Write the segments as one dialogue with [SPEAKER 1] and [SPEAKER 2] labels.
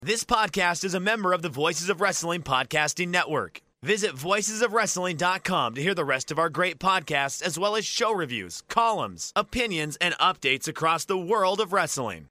[SPEAKER 1] This podcast is a member of the Voices of Wrestling Podcasting Network. Visit voicesofwrestling.com to hear the rest of our great podcasts, as well as show reviews, columns, opinions, and updates across the world of wrestling.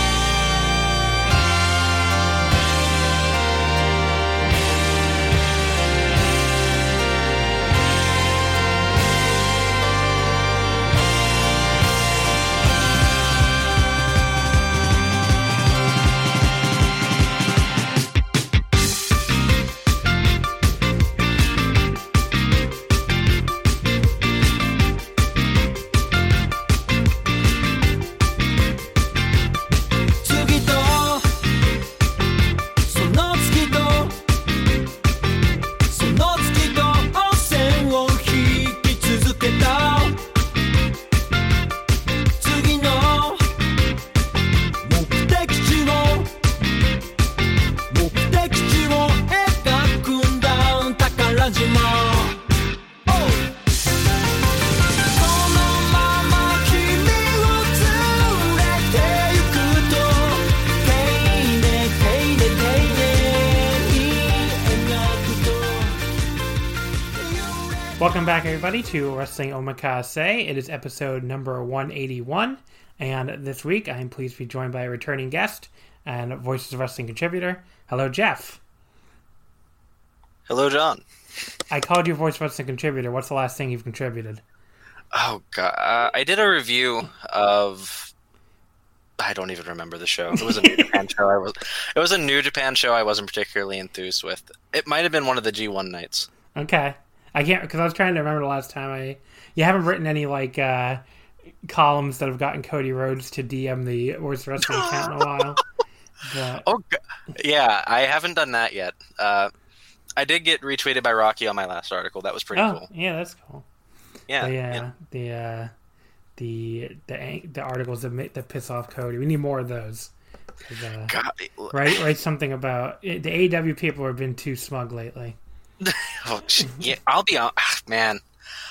[SPEAKER 2] Welcome back, everybody, to Wrestling Omakase. It is episode number 181, and this week I am pleased to be joined by a returning guest and Voices of Wrestling contributor. Hello, Jeff.
[SPEAKER 3] Hello, John.
[SPEAKER 2] I called you Voice of Wrestling contributor. What's the last thing you've contributed?
[SPEAKER 3] Oh, God. I did a review of... I don't even remember the show. It was a New Japan show. It was a New Japan show I wasn't particularly enthused with. It might have been one of the G1 nights.
[SPEAKER 2] Okay. I can't, because I was trying to remember the last time you haven't written any, columns that have gotten Cody Rhodes to DM the Voice of Wrestling account in a while. But...
[SPEAKER 3] Oh, yeah, I haven't done that yet. I did get retweeted by Rocky on my last article. That was pretty cool.
[SPEAKER 2] Yeah, that's cool.
[SPEAKER 3] Yeah.
[SPEAKER 2] The articles that piss off Cody. We need more of those.
[SPEAKER 3] God.
[SPEAKER 2] Write something about it. The AEW people have been too smug lately.
[SPEAKER 3] Oh, yeah, I'll be honest, man.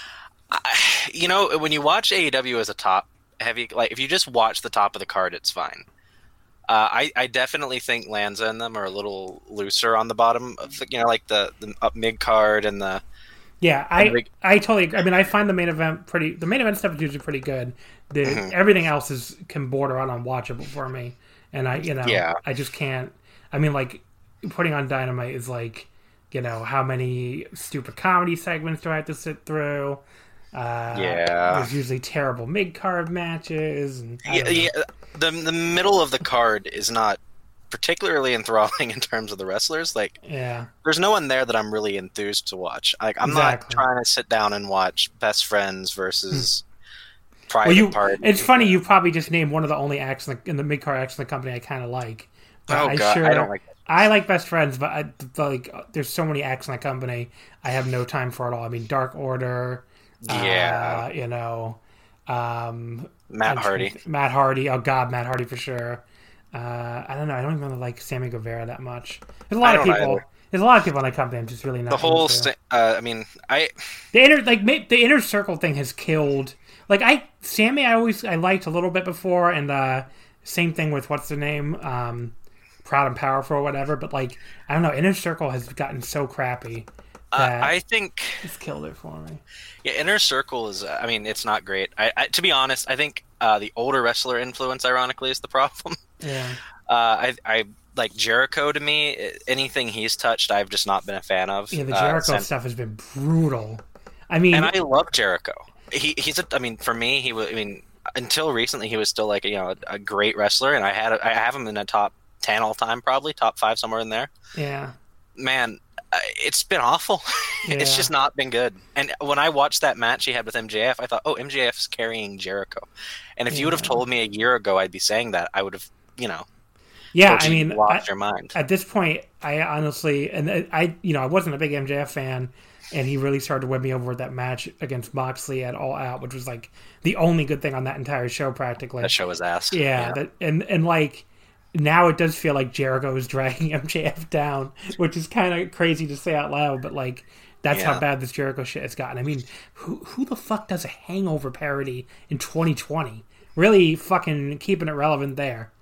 [SPEAKER 3] When you watch AEW as a top heavy, if you just watch the top of the card, it's fine. I definitely think Lanza and them are a little looser on the bottom of the up mid card and the.
[SPEAKER 2] Yeah, I totally agree. I mean, I find the main event the main event stuff is usually pretty good. Everything else can border on unwatchable for me, and I just can't. I mean, putting on Dynamite is how many stupid comedy segments do I have to sit through? There's usually terrible mid-card matches. And
[SPEAKER 3] the middle of the card is not particularly enthralling in terms of the wrestlers. There's no one there that I'm really enthused to watch. I'm not trying to sit down and watch Best Friends versus Private Party.
[SPEAKER 2] It's funny, you probably just named one of the only acts in the mid-card acts in the company I kind of like. But
[SPEAKER 3] I don't like that.
[SPEAKER 2] I like Best Friends, but there's so many acts in that company, I have no time for it all. I mean, Dark Order,
[SPEAKER 3] Matt Hardy.
[SPEAKER 2] Matt Hardy, oh God, Matt Hardy for sure. I don't know, I don't even really like Sammy Guevara that much. There's a lot of people in that company I'm just really not.
[SPEAKER 3] The whole,
[SPEAKER 2] the
[SPEAKER 3] inner
[SPEAKER 2] circle thing has killed. Sammy, I liked a little bit before, and same thing with what's the name. Proud and Powerful or whatever, but I don't know, Inner Circle has gotten so crappy that
[SPEAKER 3] I think
[SPEAKER 2] it's killed it for me.
[SPEAKER 3] Yeah, Inner Circle is it's not great. I to be honest, I think the older wrestler influence ironically is the problem.
[SPEAKER 2] Yeah.
[SPEAKER 3] I like Jericho. To me, anything he's touched I've just not been a fan of.
[SPEAKER 2] Yeah, the Jericho stuff has been brutal. I mean,
[SPEAKER 3] and I love Jericho. For me, he was, until recently he was still a great wrestler, and I have him in a top 10 all time, probably top 5, somewhere in there.
[SPEAKER 2] Yeah,
[SPEAKER 3] man, it's been awful.
[SPEAKER 2] Yeah.
[SPEAKER 3] It's just not been good. And when I watched that match he had with MJF, I thought, MJF is carrying Jericho. And if you would have told me a year ago I'd be saying that, I would have, lost your mind.
[SPEAKER 2] At this point, I honestly, and I wasn't a big MJF fan, and he really started to win me over with that match against Moxley at All Out, which was the only good thing on that entire show, practically.
[SPEAKER 3] That show was ass.
[SPEAKER 2] Yeah. Now it does feel like Jericho is dragging MJF down, which is kind of crazy to say out loud, but that's how bad this Jericho shit has gotten. I mean, who the fuck does a Hangover parody in 2020? Really fucking keeping it relevant there.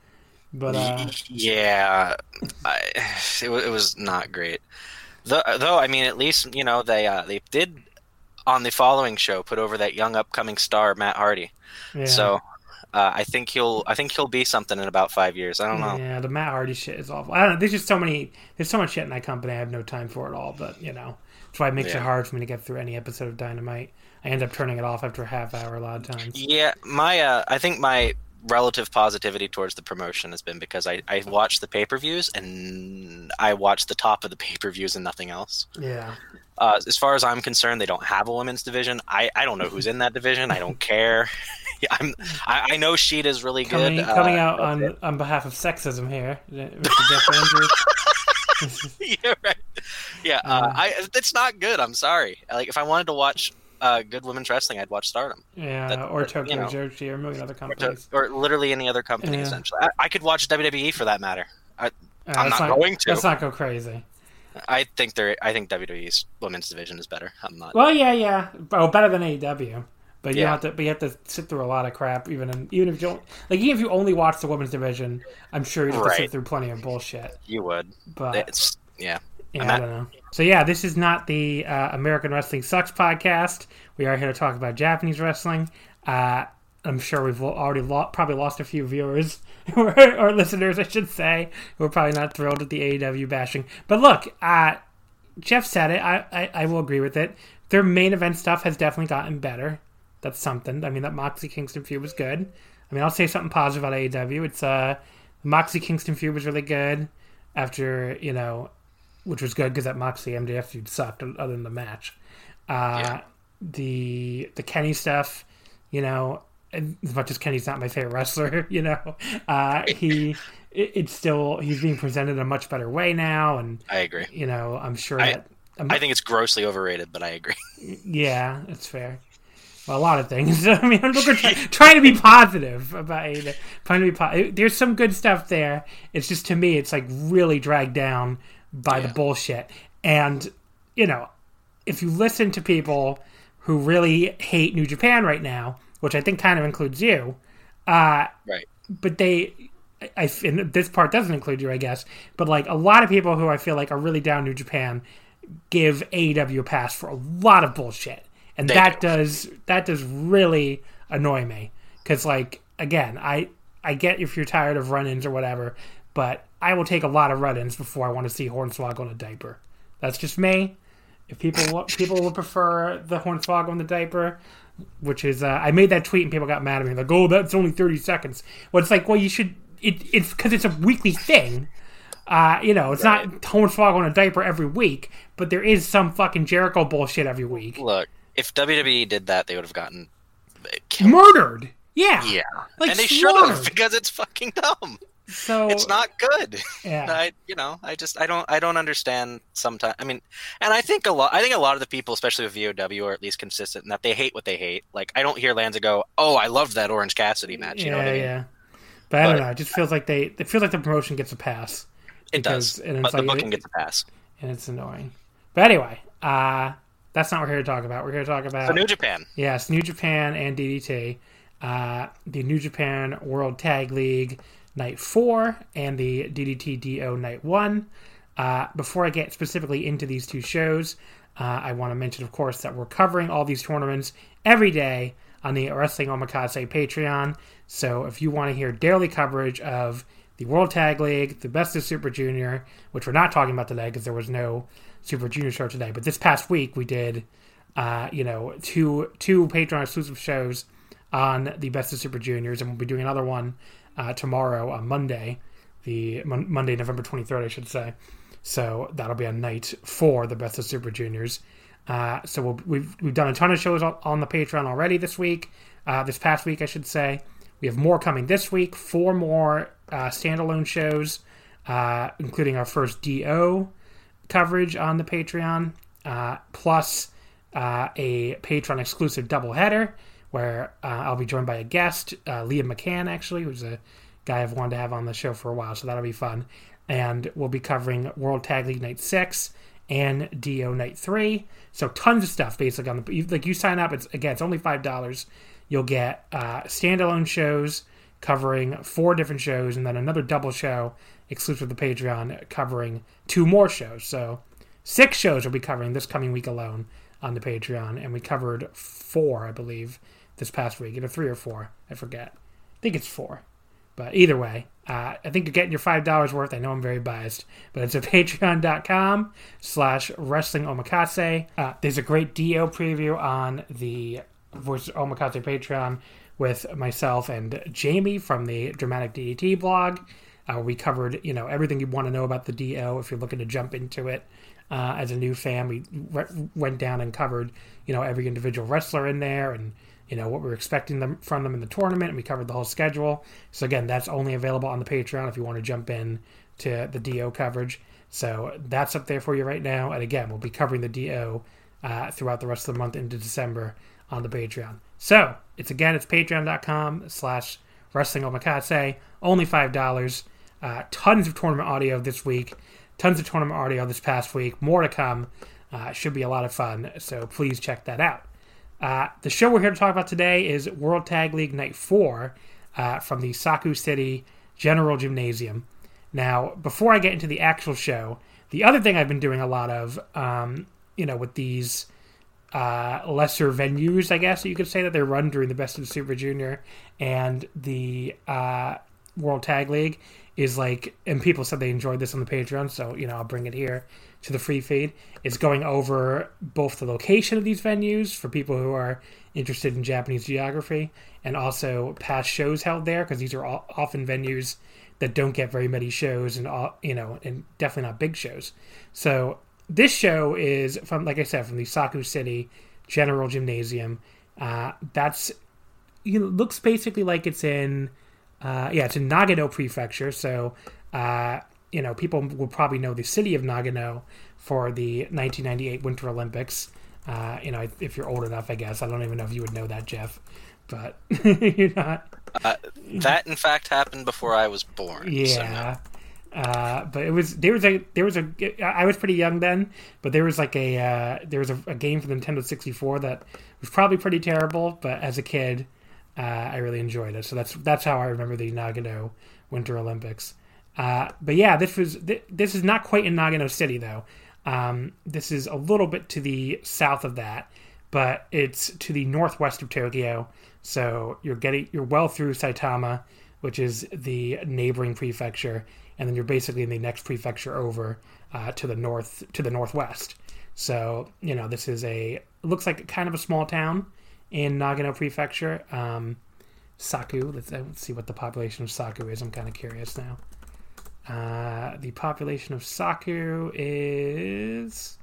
[SPEAKER 2] But
[SPEAKER 3] yeah, it was not great. Though I mean, at least they did on the following show put over that young upcoming star Matt Hardy. Yeah. So I think he'll be something in about 5 years. I don't know.
[SPEAKER 2] Yeah, the Matt Hardy shit is awful. I don't know. There's so much shit in that company. I have no time for it all. But that's why it makes it hard for me to get through any episode of Dynamite. I end up turning it off after a half hour a lot of times.
[SPEAKER 3] Yeah, I think my relative positivity towards the promotion has been because I watch the pay-per-views and I watch the top of the pay-per-views and nothing else.
[SPEAKER 2] Yeah.
[SPEAKER 3] As far as I'm concerned, they don't have a women's division. I don't know who's in that division. I don't care. I know Sheeta's really good.
[SPEAKER 2] Coming out on behalf of sexism here, Mr. Jeff Andrews.
[SPEAKER 3] Yeah, right. Yeah, it's not good. I'm sorry. Like, if I wanted to watch good women's wrestling, I'd watch Stardom.
[SPEAKER 2] Yeah, or Tokyo Joshi or a million other companies.
[SPEAKER 3] Or literally any other company, essentially. I could watch WWE for that matter. I'm not going to.
[SPEAKER 2] Let's not go crazy.
[SPEAKER 3] I think WWE's women's division is better. I'm not.
[SPEAKER 2] Well, yeah. Oh, better than AEW. But you have to sit through a lot of crap, even if you only watch the women's division, I'm sure you'd have to sit through plenty of bullshit.
[SPEAKER 3] You would.
[SPEAKER 2] But
[SPEAKER 3] yeah,
[SPEAKER 2] I don't know. So yeah, this is not the American Wrestling Sucks podcast. We are here to talk about Japanese wrestling. I'm sure we've already probably lost a few viewers or listeners, I should say, who are probably not thrilled with the AEW bashing. But look, Jeff said it. I will agree with it. Their main event stuff has definitely gotten better. That's something. I mean, that Moxley Kingston feud was good. I mean, I'll say something positive about AEW. It's Moxley Kingston feud was really good after, which was good because that Moxley MJF feud sucked other than the match. The Kenny stuff, as much as Kenny's not my favorite wrestler, he's being presented in a much better way now. And
[SPEAKER 3] I agree.
[SPEAKER 2] I'm sure
[SPEAKER 3] I think it's grossly overrated, but I agree.
[SPEAKER 2] Yeah, that's fair. Well, a lot of things. I mean, I'm trying to be positive about AEW. There's some good stuff there. It's just, to me, it's like really dragged down by the bullshit. And, if you listen to people who really hate New Japan right now, which I think kind of includes you,
[SPEAKER 3] right?
[SPEAKER 2] But and this part doesn't include you, I guess. But like a lot of people who I feel like are really down New Japan give AEW a pass for a lot of bullshit. And that does really annoy me. Because, like, again, I get if you're tired of run-ins or whatever, but I will take a lot of run-ins before I want to see Hornswoggle in a diaper. That's just me. If people would prefer the Hornswoggle in the diaper, which is, I made that tweet and people got mad at me. Like, oh, that's only 30 seconds. Well, it's like, well, you should, it's because it's a weekly thing. It's not Hornswoggle in a diaper every week, but there is some fucking Jericho bullshit every week.
[SPEAKER 3] Look. If WWE did that, they would have gotten killed.
[SPEAKER 2] Murdered. Yeah.
[SPEAKER 3] Like, and they should have, because it's fucking dumb. So it's not good. Yeah. I don't understand sometimes. I mean, and I think a lot of the people, especially with VOW, are at least consistent in that they hate what they hate. Like, I don't hear Lanza go, "Oh, I loved that Orange Cassidy match." You know what I mean?
[SPEAKER 2] Yeah. But I don't know. It just feels like the promotion gets a pass.
[SPEAKER 3] It does. But the booking gets a pass,
[SPEAKER 2] and it's annoying. But anyway, that's not what we're here to talk about. We're here to talk about
[SPEAKER 3] New Japan.
[SPEAKER 2] Yes, New Japan and DDT. The New Japan World Tag League Night 4 and the DDT DO Night 1. Before I get specifically into these two shows, I want to mention, of course, that we're covering all these tournaments every day on the Wrestling Omakase Patreon. So if you want to hear daily coverage of the World Tag League, the Best of Super Junior, which we're not talking about today because there was no Super Junior show today, but this past week we did, two Patreon exclusive shows on the Best of Super Juniors, and we'll be doing another one tomorrow on Monday, Monday, November 23rd, I should say. So that'll be on night 4, the Best of Super Juniors. So we've done a ton of shows on the Patreon already this week, this past week, I should say. We have more coming this week, 4 more standalone shows, including our first DO coverage on the Patreon, plus a Patreon exclusive doubleheader where I'll be joined by a guest, Liam McCann, actually, who's a guy I've wanted to have on the show for a while, so that'll be fun. And we'll be covering World Tag League Night 6 and DO Night 3. So tons of stuff, basically. You sign up, it's only $5. You'll get standalone shows, covering 4 different shows, and then another double show exclusive to Patreon covering 2 more shows. So 6 shows we'll be covering this coming week alone on the Patreon, and we covered 4, I believe, this past week. Either 3 or 4, I forget. I think it's 4. But either way, I think you're getting your $5 worth. I know I'm very biased, but it's at patreon.com/wrestlingomakase. There's a great DO preview on the Voices of Omakase Patreon with myself and Jamie from the Dramatic DDT blog. We covered, everything you want to know about the DO if you're looking to jump into it. As a new fan, we went down and covered, every individual wrestler in there and, what we were expecting from them in the tournament, and we covered the whole schedule. So again, that's only available on the Patreon if you want to jump in to the DO coverage. So that's up there for you right now. And again, we'll be covering the DO throughout the rest of the month into December on the Patreon. So it's patreon.com/wrestlingomakase. Only $5. Tons of tournament audio this week. Tons of tournament audio this past week. More to come. Should be a lot of fun. So please check that out. The show we're here to talk about today is World Tag League Night 4 from the Saku City General Gymnasium. Now, before I get into the actual show, the other thing I've been doing a lot of, with these lesser venues, I guess you could say, that they run during the Best of Super Junior and the World Tag League, is and people said they enjoyed this on the Patreon, so, I'll bring it here to the free feed. It's going over both the location of these venues for people who are interested in Japanese geography, and also past shows held there, because these are often venues that don't get very many shows, and and definitely not big shows. So this show is from, like I said, from the Saku City General Gymnasium. That's looks basically like it's in it's in Nagano Prefecture. So people will probably know the city of Nagano for the 1998 Winter Olympics. If you're old enough, I guess. I don't even know if you would know that, Jeff, but you're not.
[SPEAKER 3] That in fact happened before I was born.
[SPEAKER 2] Yeah.
[SPEAKER 3] So no.
[SPEAKER 2] But I was pretty young then, but there was a game for the Nintendo 64 that was probably pretty terrible, but as a kid, I really enjoyed it. So that's how I remember the Nagano Winter Olympics. But yeah, this is not quite in Nagano City though. This is a little bit to the south of that, but it's to the northwest of Tokyo. So you're well through Saitama, which is the neighboring prefecture, and then you're basically in the next prefecture over to the northwest. So this is it looks like kind of a small town in Nagano Prefecture. Saku. Let's see what the population of Saku is. I'm kind of curious now. The population of Saku is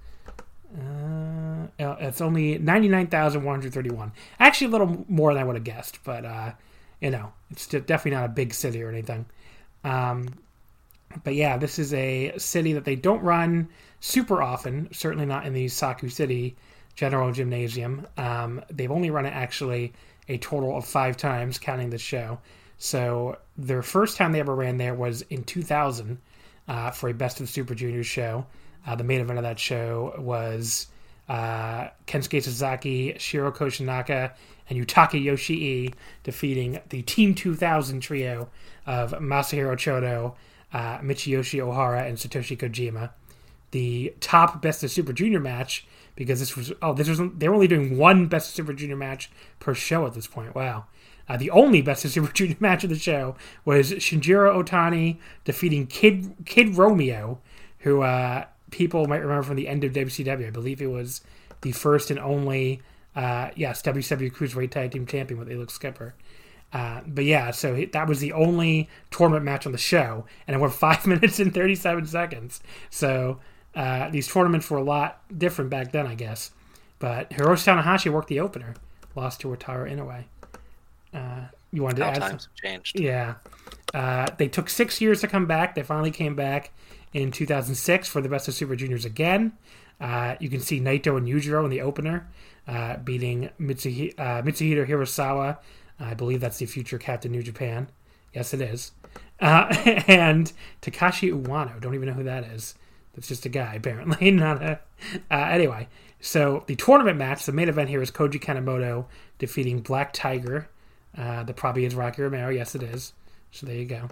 [SPEAKER 2] it's only 99,131. Actually, a little more than I would have guessed, but it's definitely not a big city or anything. But yeah, this is a city that they don't run super often. Certainly not in the Saku City General Gymnasium. They've only run it actually a total of 5 times, counting the show. So their first time they ever ran there was in 2000 for a Best of Super Junior show. The main event of that show was Kensuke Sasaki, Shiro Koshinaka, and Yutaka Yoshii defeating the Team 2000 trio of Masahiro Chono, Michiyoshi Ohara, and Satoshi Kojima. The top Best of Super Junior match, because they were only doing one Best of Super Junior match per show at this point. Wow. The only Best of Super Junior match of the show was Shinjiro Otani defeating Kid Romeo, who people might remember from the end of WCW. I believe it was the first and only WCW Cruiserweight Tag Team Champion with Elix Skipper. But yeah, so that was the only tournament match on the show, and it went 5 minutes and 37 seconds. So these tournaments were a lot different back then, I guess. But Hiroshi Tanahashi worked the opener, lost to Wataru Inoue. You wanted to add
[SPEAKER 3] times have changed.
[SPEAKER 2] Yeah. They took 6 years to come back. They finally came back in 2006 for the Best of Super Juniors again. You can see Naito and Yujiro in the opener, beating Mitsuhito Hirasawa. I believe that's the future Captain New Japan. Yes, it is. And Takashi Uwano. Don't even know who that is. That's just a guy, apparently. Anyway, so the tournament match, the main event here is Koji Kanemoto defeating Black Tiger, That probably is Rocky Romero. Yes, it is. So there you go.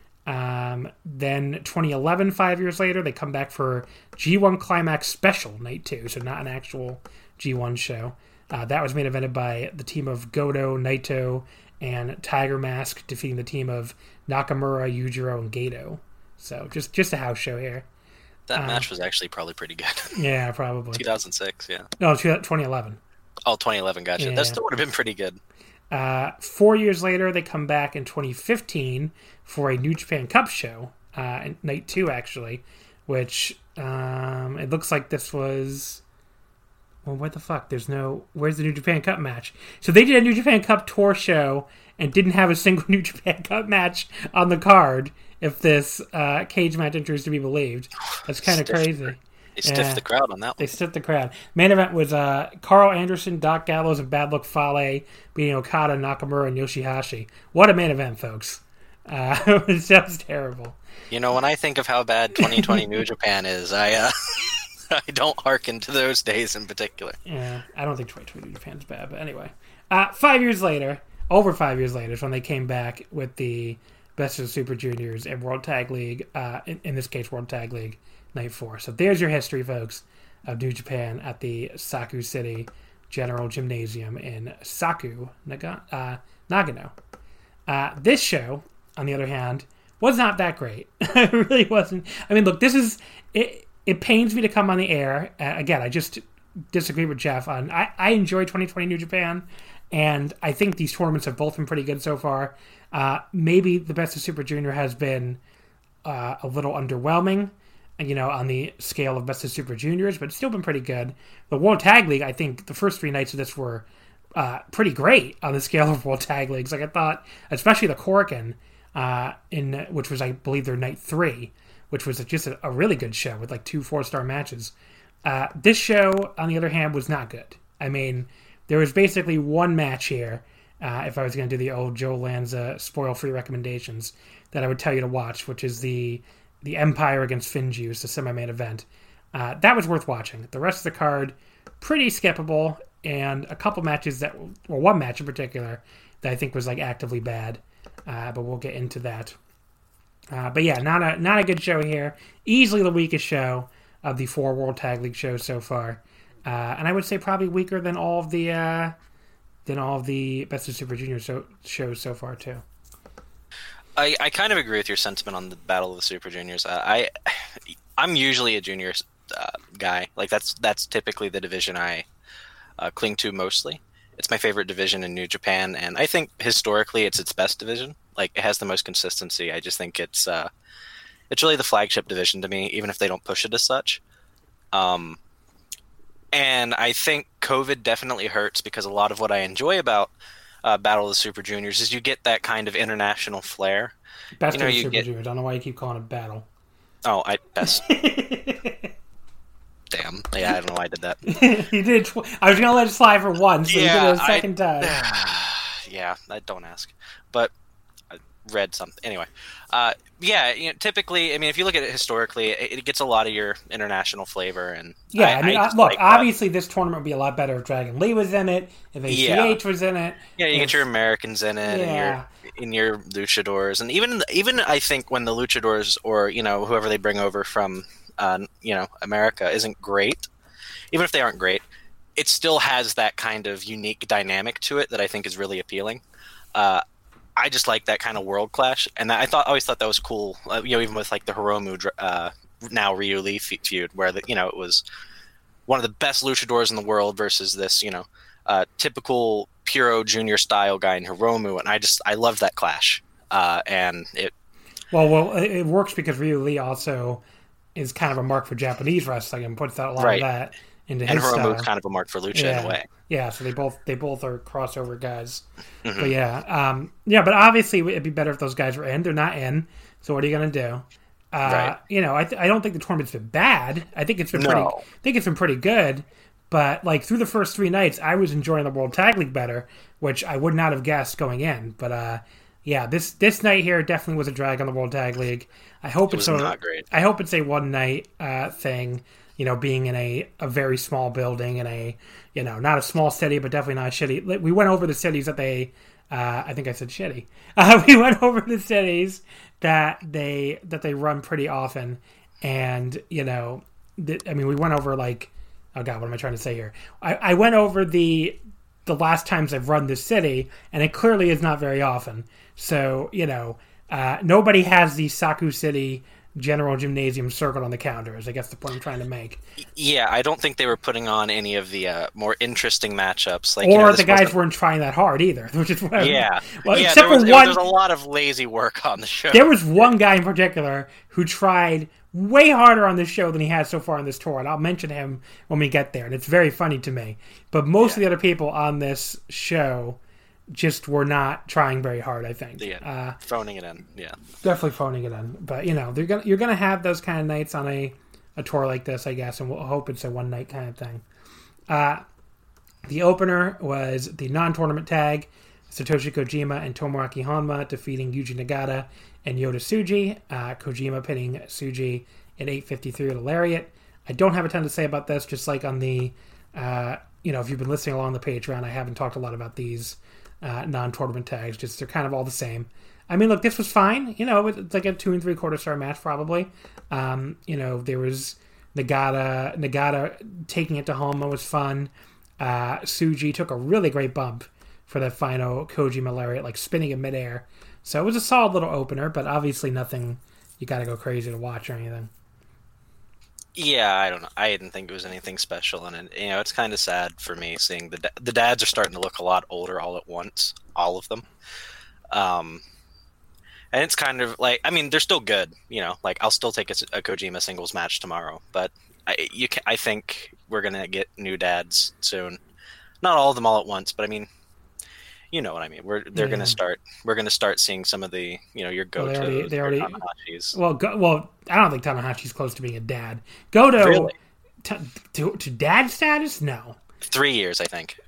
[SPEAKER 2] Then 2011, 5 years later, they come back for G1 Climax Special Night 2, so not an actual G1 show. That was main evented by the team of Goto, Naito, and Tiger Mask, defeating the team of Nakamura, Yujiro, and Gato. So just a house show here.
[SPEAKER 3] That match was actually probably pretty good.
[SPEAKER 2] Yeah, probably.
[SPEAKER 3] 2006, yeah.
[SPEAKER 2] No, 2011.
[SPEAKER 3] Oh, 2011, gotcha. Yeah. That still would have been pretty good.
[SPEAKER 2] 4 years later, they come back in 2015 for a New Japan Cup show, Night 2, actually, which it looks like this was... Well, what the fuck? Where's the New Japan Cup match? So they did a New Japan Cup tour show and didn't have a single New Japan Cup match on the card, if this cage match entry is to be believed. That's kind of crazy.
[SPEAKER 3] They stiffed the crowd on that one.
[SPEAKER 2] They stiffed the crowd. Main event was Carl Anderson, Doc Gallows, and Bad Luck Fale beating Okada, Nakamura, and Yoshihashi. What a main event, folks. It sounds terrible.
[SPEAKER 3] You know, when I think of how bad 2020 New Japan is, I don't hearken to those days in particular.
[SPEAKER 2] Yeah, I don't think 2020 New Japan's bad, but anyway. 5 years later, over 5 years later, is when they came back with the Best of the Super Juniors and World Tag League, in this case, World Tag League Night 4. So there's your history, folks, of New Japan at the Saku City General Gymnasium in Saku, Nagano. This show, on the other hand, was not that great. It really wasn't. I mean, look, this is... It pains me to come on the air. Again, I just disagree with Jeff on... I enjoy 2020 New Japan, and I think these tournaments have both been pretty good so far. Maybe the Best of Super Junior has been a little underwhelming, on the scale of Best of Super Juniors, but it's still been pretty good. The World Tag League, I think the first 3 nights of this were pretty great on the scale of World Tag Leagues. Like, I thought, especially the Korakuen, which was, I believe, their night 3, which was just a really good show with like 2 4-star matches. This show, on the other hand, was not good. I mean, there was basically one match here, if I was going to do the old Joe Lanza spoil-free recommendations, that I would tell you to watch, which is the Empire against Finjuice, the semi-main event. That was worth watching. The rest of the card, pretty skippable, and a couple matches one match in particular that I think was like actively bad, but we'll get into that. But yeah, not a good show here. Easily the weakest show of the 4 World Tag League shows so far, and I would say probably weaker than all of the Best of Super Junior shows so far too.
[SPEAKER 3] I kind of agree with your sentiment on the Battle of the Super Juniors. I'm usually a juniors guy. Like that's typically the division I cling to mostly. It's my favorite division in New Japan, and I think historically it's its best division. Like, it has the most consistency. I just think it's really the flagship division to me, even if they don't push it as such. And I think COVID definitely hurts, because a lot of what I enjoy about Battle of the Super Juniors is you get that kind of international flair.
[SPEAKER 2] Best of the Super Juniors. I don't know why you keep calling it Battle.
[SPEAKER 3] Oh, best. Damn. Yeah, I don't know why I did that.
[SPEAKER 2] You did. I was going to let it slide for once, so you did it a second time.
[SPEAKER 3] Yeah, don't ask. But I read something. Anyway. Typically, I mean, if you look at it historically, it gets a lot of your international flavor. And
[SPEAKER 2] yeah, look, obviously this tournament would be a lot better if Dragon Lee was in it, if ACH was in it.
[SPEAKER 3] Yeah, you get your Americans in it, and your luchadors. And even I think when the luchadors, or, whoever they bring over from America isn't great, even if they aren't great, it still has that kind of unique dynamic to it that I think is really appealing. I just like that kind of world clash, and I always thought that was cool. Even with like the Hiromu now Ryu Lee feud, where it was one of the best luchadors in the world versus this typical Puro Junior style guy in Hiromu, and I loved that clash. And it
[SPEAKER 2] it works because Ryu Lee also is kind of a mark for Japanese wrestling and puts out a lot of that into his style. And Hiromu's
[SPEAKER 3] kind of a mark for lucha in a way.
[SPEAKER 2] Yeah, so they both are crossover guys. Mm-hmm. But but obviously it'd be better if those guys were in. They're not in, so what are you going to do? I don't think the tournament's been bad. I think it's been pretty good. But like through the first 3 nights, I was enjoying the World Tag League better, which I would not have guessed going in. But this night here definitely was a drag on the World Tag League. I hope it's
[SPEAKER 3] not great.
[SPEAKER 2] I hope it's a one night thing. Being in a very small building, in a not a small city, but definitely not a shitty. We went over the cities that they I think I said shitty. We went over the cities that they run pretty often, and we went over like, oh god, what am I trying to say here? I went over the last times I've run this city, and it clearly is not very often. So nobody has the Saku City General Gymnasium circled on the calendar, is I guess the point I'm trying to make.
[SPEAKER 3] Yeah, I don't think they were putting on any of the more interesting matchups.
[SPEAKER 2] The guys weren't trying that hard either, which is what
[SPEAKER 3] except for one. There's a lot of lazy work on the show.
[SPEAKER 2] There was one guy in particular who tried way harder on this show than he has so far on this tour, and I'll mention him when we get there, and it's very funny to me. But most of the other people on this show just were not trying very hard, I think.
[SPEAKER 3] Yeah, phoning it in. Yeah,
[SPEAKER 2] definitely phoning it in. But you're gonna have those kind of nights on a tour like this, I guess, and we'll hope it's a one night kind of thing. The opener was the non-tournament tag: Satoshi Kojima and Tomoaki Honma defeating Yuji Nagata and Yota Tsuji. Kojima pinning Tsuji at 8:53 with a lariat. I don't have a ton to say about this. Just like on the, if you've been listening along the Patreon, I haven't talked a lot about these non-tournament tags. Just they're kind of all the same. I mean, look, this was fine. It's like a 2 3/4 star match probably. There was Nagata taking it to Honma was fun. Tsuji took a really great bump for the final Kojima lariat, like spinning in midair. So it was a solid little opener, but obviously nothing you got to go crazy to watch or anything.
[SPEAKER 3] Yeah, I don't know. I didn't think it was anything special, and it's kind of sad for me seeing the dads are starting to look a lot older all at once, all of them. And it's kind of like, I mean, they're still good, I'll still take a Kojima singles match tomorrow, but I think we're gonna get new dads soon. Not all of them all at once, but I mean, you know what I mean. We're gonna start seeing some of the your Goto,
[SPEAKER 2] they already Tanahashi's. Well, I don't think Tanahashi's close to being a dad. Goto
[SPEAKER 3] really?
[SPEAKER 2] to dad status? No.
[SPEAKER 3] 3 years, I think.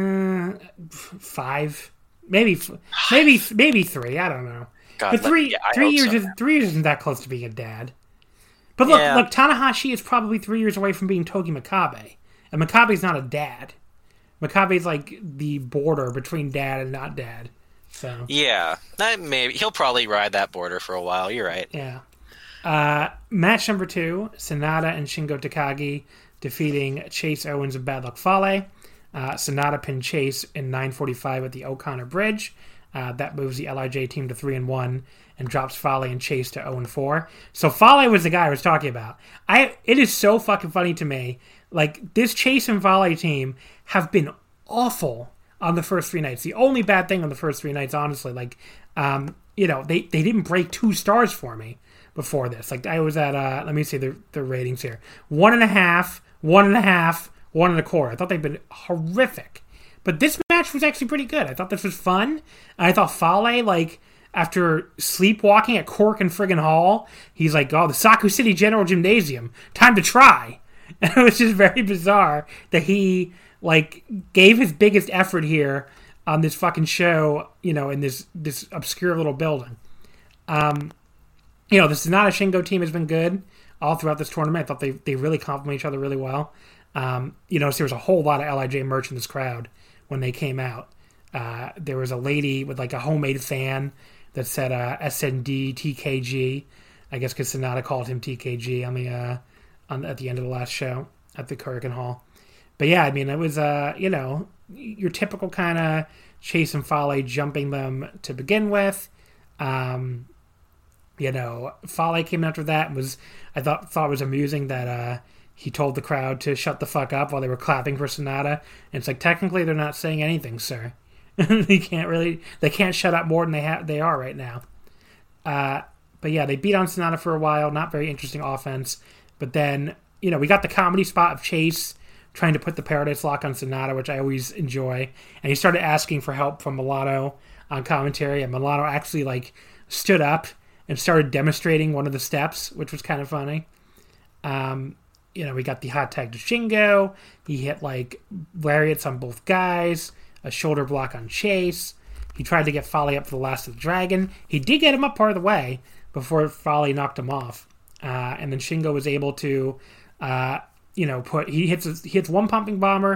[SPEAKER 2] 5, maybe 3. I don't know.
[SPEAKER 3] God,
[SPEAKER 2] but 3 years is 3 years isn't that close to being a dad. But look, Tanahashi is probably 3 years away from being Togi Makabe, and Makabe's not a dad. Makabe's like the border between dad and not dad. So
[SPEAKER 3] yeah, maybe he'll probably ride that border for a while. You're right.
[SPEAKER 2] Yeah. Match number 2: Sanada and Shingo Takagi defeating Chase Owens and Bad Luck Fale. Sanada pinned Chase in 9:45 at the O'Connor Bridge. That moves the LIJ team to 3-1 and drops Fale and Chase to 0-4. So Fale was the guy I was talking about. It is so fucking funny to me. Like, this Chase and Fale team have been awful on the first 3 nights. The only bad thing on the first 3 nights, honestly, they didn't break 2 stars for me before this. Like, I was at, let me see the ratings here. 1.5, 1.5, 1.25. I thought they'd been horrific. But this match was actually pretty good. I thought this was fun. I thought Fale, after sleepwalking at Cork and friggin' Hall, he's like, oh, the Saku City General Gymnasium. Time to try. And it was just very bizarre that he, gave his biggest effort here on this fucking show, in this obscure little building. The Sanada Shingo team has been good all throughout this tournament. I thought they really complement each other really well. So there was a whole lot of LIJ merch in this crowd when they came out. There was a lady with a homemade fan that said SND TKG. I guess because Sanada called him TKG at the end of the last show at the Kurikan Hall. But yeah, I mean, it was your typical kind of Chase and Fale jumping them to begin with. Fale came after that and I thought it was amusing that he told the crowd to shut the fuck up while they were clapping for Sanada. And it's like, technically they're not saying anything, sir. they can't shut up more than they are right now. But yeah, they beat on Sanada for a while. Not very interesting offense. But then, we got the comedy spot of Chase trying to put the Paradise Lock on Sanada, which I always enjoy. And he started asking for help from Milano on commentary. And Milano actually, stood up and started demonstrating one of the steps, which was kind of funny. We got the hot tag to Shingo. He hit, lariats on both guys. A shoulder block on Chase. He tried to get Fale up for the last of the Dragon. He did get him up part of the way before Fale knocked him off. And then Shingo was able to, he hits one pumping bomber.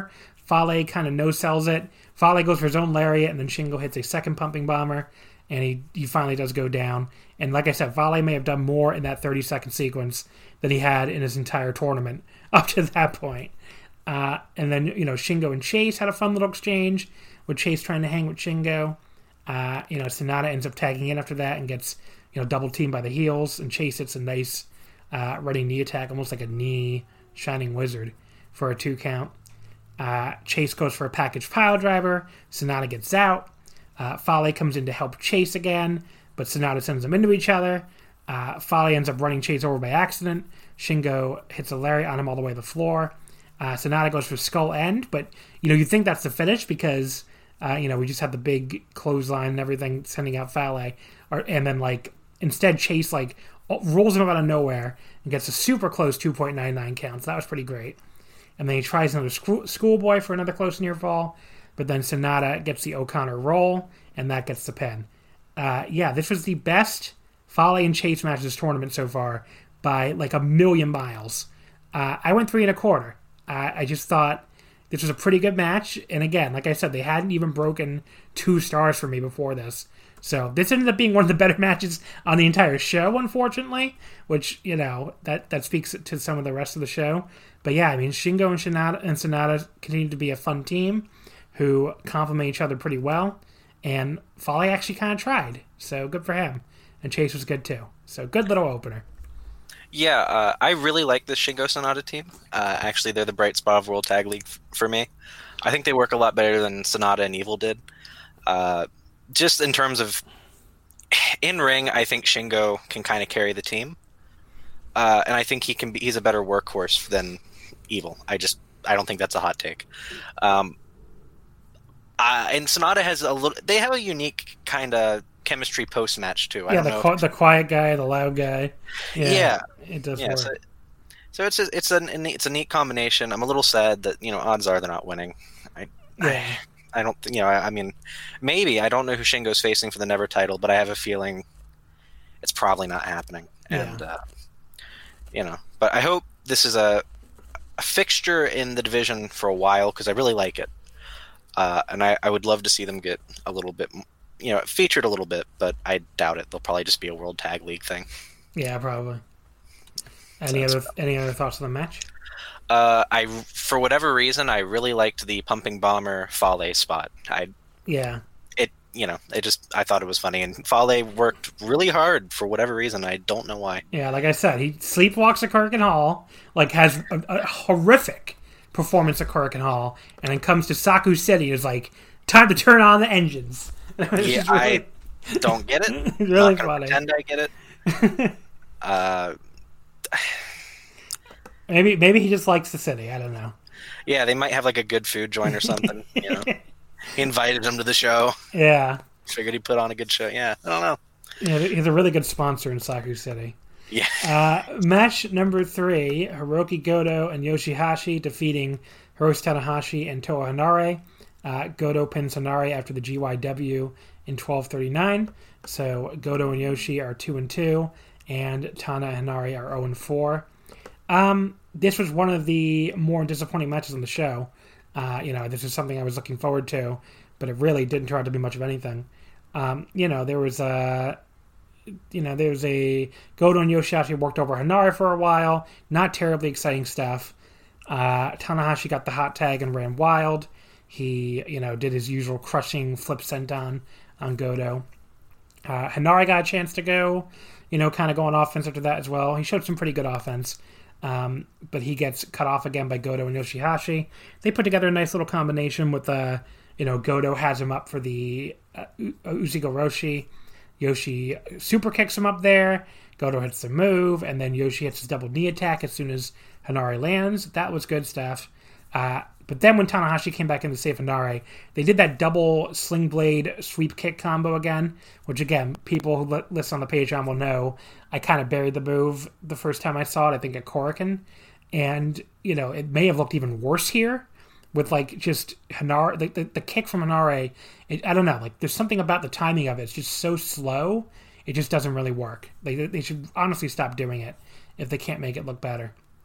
[SPEAKER 2] Fale kind of no-sells it. Fale goes for his own lariat, and then Shingo hits a second pumping bomber, and he finally does go down. And like I said, Fale may have done more in that 30-second sequence than he had in his entire tournament up to that point. And then, Shingo and Chase had a fun little exchange, with Chase trying to hang with Shingo. Sanada ends up tagging in after that and gets, double teamed by the heels, and Chase hits a nice running knee attack, almost like a knee Shining Wizard for a 2 count. Chase goes for a package pile driver. Sanada gets out. Fale comes in to help Chase again, but Sanada sends them into each other. Fale ends up running Chase over by accident. Shingo hits a lariat on him all the way to the floor. Sanada goes for skull end, but you think that's the finish because we just had the big clothesline and everything sending out Fale, and then instead Chase rolls him out of nowhere and gets a super close 2.99 counts. That was pretty great. And then he tries another schoolboy for another close near fall, but then Sanada gets the O'Connor roll, and that gets the pin. This was the best Fale and Chase match this tournament so far by a million miles. I went 3 1/4. I just thought this was a pretty good match, and again, like I said, they hadn't even broken 2 stars for me before this. So this ended up being one of the better matches on the entire show, unfortunately, which, that speaks to some of the rest of the show. But yeah, I mean, Shingo and Sanada continue to be a fun team who complement each other pretty well, and Fale actually kind of tried, so good for him. And Chase was good too. So good little opener.
[SPEAKER 3] Yeah, I really like this Shingo Sanada team. Actually, they're the bright spot of World Tag League for me. I think they work a lot better than Sanada and Evil did. Just in terms of in-ring, I think Shingo can kind of carry the team. And I think he's a better workhorse than Evil. I don't think that's a hot take. And Sanada has they have a unique kind of chemistry post-match too.
[SPEAKER 2] The quiet guy, the loud guy.
[SPEAKER 3] Yeah.
[SPEAKER 2] It does work.
[SPEAKER 3] So it's a neat combination. I'm a little sad that, odds are they're not winning. I don't, I mean, maybe. I don't know who Shingo's facing for the Never title, but I have a feeling it's probably not happening. And, but I hope this is a fixture in the division for a while because I really like it. And I would love to see them get a little bit, featured a little bit, but I doubt it. They'll probably just be a World Tag League thing. Yeah,
[SPEAKER 2] probably. Any other thoughts on the match?
[SPEAKER 3] For whatever reason, I really liked the pumping bomber Fale spot. I thought it was funny, and Fale worked really hard for whatever reason. I don't know why.
[SPEAKER 2] Yeah, like I said, he sleepwalks at Korakuen Hall, has a horrific performance at Korakuen Hall, and then comes to Saku City and is like, time to turn on the engines.
[SPEAKER 3] I don't get it.
[SPEAKER 2] It's really funny.
[SPEAKER 3] Pretend I get it.
[SPEAKER 2] Maybe he just likes the city. I don't know.
[SPEAKER 3] Yeah, they might have a good food joint or something. He invited him to the show.
[SPEAKER 2] Yeah.
[SPEAKER 3] Figured he put on a good show. Yeah, I don't know.
[SPEAKER 2] Yeah, he's a really good sponsor in Saku City.
[SPEAKER 3] Yeah.
[SPEAKER 2] Match number 3, Hiroki Goto and Yoshihashi defeating Hiroshi Tanahashi and Toa Henare. Goto pins Henare after the GYW in 12:39. So Goto and Yoshi are 2-2, and Tana and Henare are 0-4. This was one of the more disappointing matches on the show. This is something I was looking forward to, but it really didn't turn out to be much of anything. There was a Goto and Yoshihashi worked over Henare for a while. Not terribly exciting stuff. Tanahashi got the hot tag and ran wild. He, did his usual crushing flip senton on Goto. Henare got a chance to go, kind of go on offense after that as well. He showed some pretty good offense. But he gets cut off again by Goto and Yoshihashi. They put together a nice little combination with, Goto has him up for the Ushigoroshi. Yoshi super kicks him up there. Goto hits the move, and then Yoshi hits his double knee attack as soon as Henare lands. That was good stuff. But then when Tanahashi came back in to save Henare, they did that double sling blade sweep kick combo again, which again, people who listen on the Patreon will know I kind of buried the move the first time I saw it, I think at Korakuen. And, it may have looked even worse here with just Henare, the kick from Henare. I don't know, there's something about the timing of it. It's just so slow. It just doesn't really work. They should honestly stop doing it if they can't make it look better.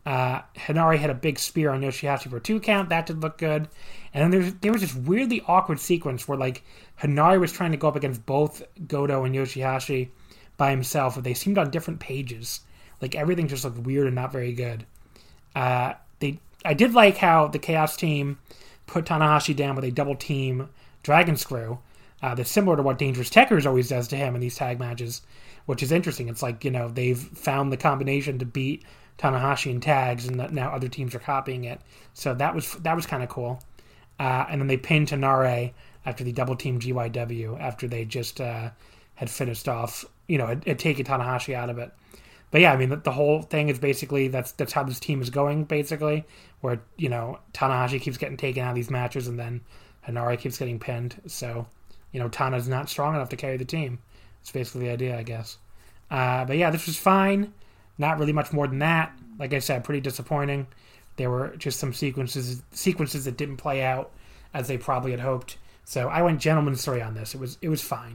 [SPEAKER 2] Hinari had a big spear on Yoshihashi for a 2 count. That did look good. And then there was this weirdly awkward sequence where like Hinari was trying to go up against both Goto and Yoshihashi by himself, but they seemed on different pages. Like everything just looked weird and not very good. I did like how the Chaos team put Tanahashi down with a double team Dragon Screw. That's similar to what Dangerous Tekkers always does to him in these tag matches, which is interesting. It's like, they've found the combination to beat Tanahashi in tags, and now other teams are copying it. So that was kind of cool. And then they pinned Hinari after the double team GYW after they just had finished off, had taken Tanahashi out of it. But yeah, I mean, the whole thing is basically that's how this team is going, basically, where, Tanahashi keeps getting taken out of these matches and then Hinari keeps getting pinned. So, Tana's not strong enough to carry the team. It's basically the idea, I guess. But yeah, this was fine. Not really much more than that. Like I said, pretty disappointing. There were just some sequences that didn't play out as they probably had hoped. So I went gentleman's three on this. It was fine.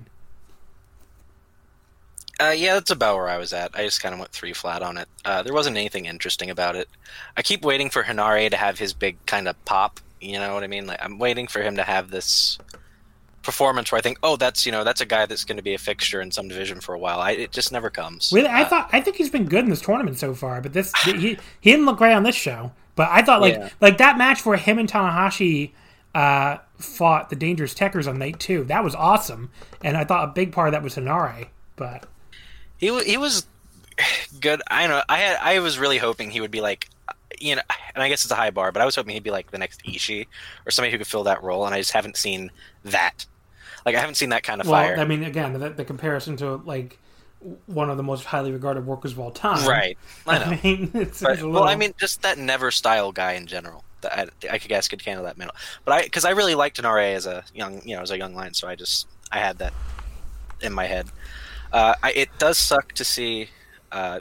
[SPEAKER 3] Yeah, that's about where I was at. I just kind of went 3 flat on it. There wasn't anything interesting about it. I keep waiting for Hinari to have his big kind of pop. You know what I mean? Like I'm waiting for him to have this performance where I think, that's a guy that's going to be a fixture in some division for a while. It just never comes.
[SPEAKER 2] Really, I think he's been good in this tournament so far, but he didn't look great on this show. But I thought like that match where him and Tanahashi fought the Dangerous Tekkers on night 2, that was awesome, and I thought a big part of that was Hinari, but
[SPEAKER 3] he was good. I know. I was really hoping he would be like, and I guess it's a high bar, but I was hoping he'd be like the next Ishii or somebody who could fill that role, and I just haven't seen that. Like, I haven't seen that kind of fire.
[SPEAKER 2] I mean, again, the comparison to, like, one of the most highly regarded workers of all time.
[SPEAKER 3] Right. I know.
[SPEAKER 2] I mean,
[SPEAKER 3] I mean, just that never style guy in general. I guess could handle that middle. But because I really liked Hinari as a young lion, so I had that in my head. It does suck to see, as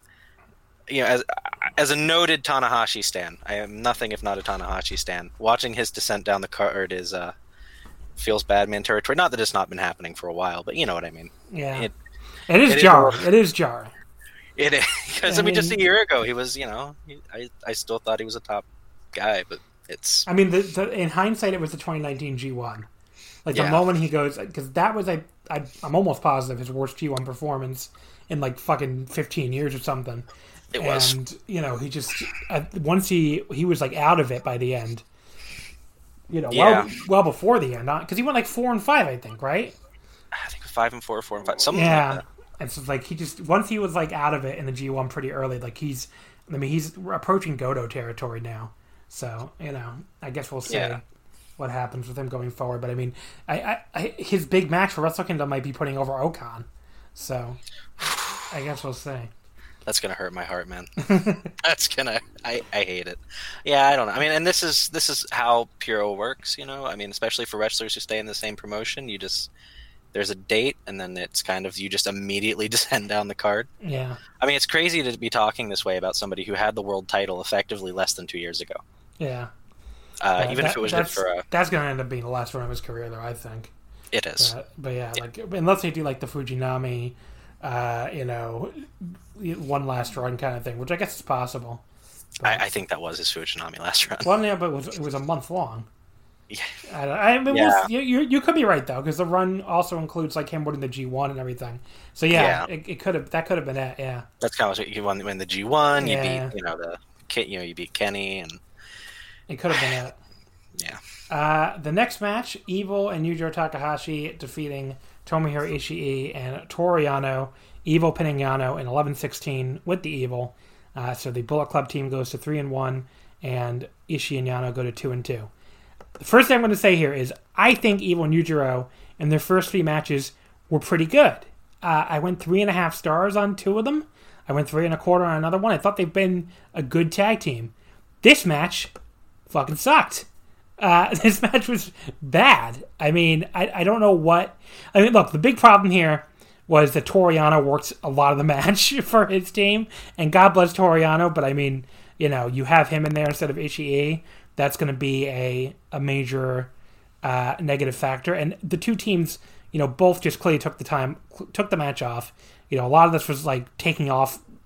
[SPEAKER 3] a noted Tanahashi stan, I am nothing if not a Tanahashi stan. Watching his descent down the card is feels bad man territory. Not that it's not been happening for a while, but you know what I mean.
[SPEAKER 2] Yeah, it is jarring. It is jarring.
[SPEAKER 3] It is, because just a year ago he was, I still thought he was a top guy, but it's.
[SPEAKER 2] I mean, in hindsight, it was the 2019 G1. Like the moment he goes, because that was I'm almost positive his worst G1 performance in like fucking 15 years or something.
[SPEAKER 3] It was,
[SPEAKER 2] and he just once he was like out of it by the end. Well before the end, because he went like 4-5, I think, right?
[SPEAKER 3] I think 5-4, 4-5, something like that.
[SPEAKER 2] And so like once he was like out of it in the G1 pretty early, like he's approaching Goto territory now. So I guess we'll see what happens with him going forward. But I mean, his big match for Wrestle Kingdom might be putting over Okan. So I guess we'll see.
[SPEAKER 3] That's gonna hurt my heart, man. I hate it. Yeah, I don't know. I mean, and this is how Puro works, I mean, especially for wrestlers who stay in the same promotion, there's a date, and then it's kind of you just immediately descend down the card.
[SPEAKER 2] Yeah.
[SPEAKER 3] I mean, it's crazy to be talking this way about somebody who had the world title effectively less than 2 years ago.
[SPEAKER 2] Yeah.
[SPEAKER 3] Even if it was just for
[SPEAKER 2] that's gonna end up being the last run of his career, though. I think
[SPEAKER 3] it is.
[SPEAKER 2] But yeah, like unless they do like the Fujinami. One last run kind of thing, which I guess is possible.
[SPEAKER 3] I think that was his Fujinami last run.
[SPEAKER 2] Well, yeah, but it was a month long.
[SPEAKER 3] Yeah.
[SPEAKER 2] I mean, you could be right though, because the run also includes like him winning the G1 and everything. So it could have been it. Yeah,
[SPEAKER 3] that's kind of what you win the G1. You beat you beat Kenny, and
[SPEAKER 2] it could have been it.
[SPEAKER 3] Yeah.
[SPEAKER 2] The next match, Evil and Yujiro Takahashi defeating Tomohiro Ishii and Toru Yano. Evil pinning Yano in 11-16 with the Evil. So the Bullet Club team goes to 3-1, and Ishii and Yano go to 2-2. The first thing I'm going to say here is I think Evil and Yujiro in their first 3 matches were pretty good. I went 3.5 stars on 2 of them. I went 3.25 on another one. I thought they've been a good tag team. This match fucking sucked. This match was bad. I mean, I don't know what... I mean, look, the big problem here was that Toru Yano worked a lot of the match for his team, and God bless Toru Yano, but I mean, you have him in there instead of Ishii. That's going to be a major negative factor. And the two teams, both just clearly took the match off. A lot of this was like taking off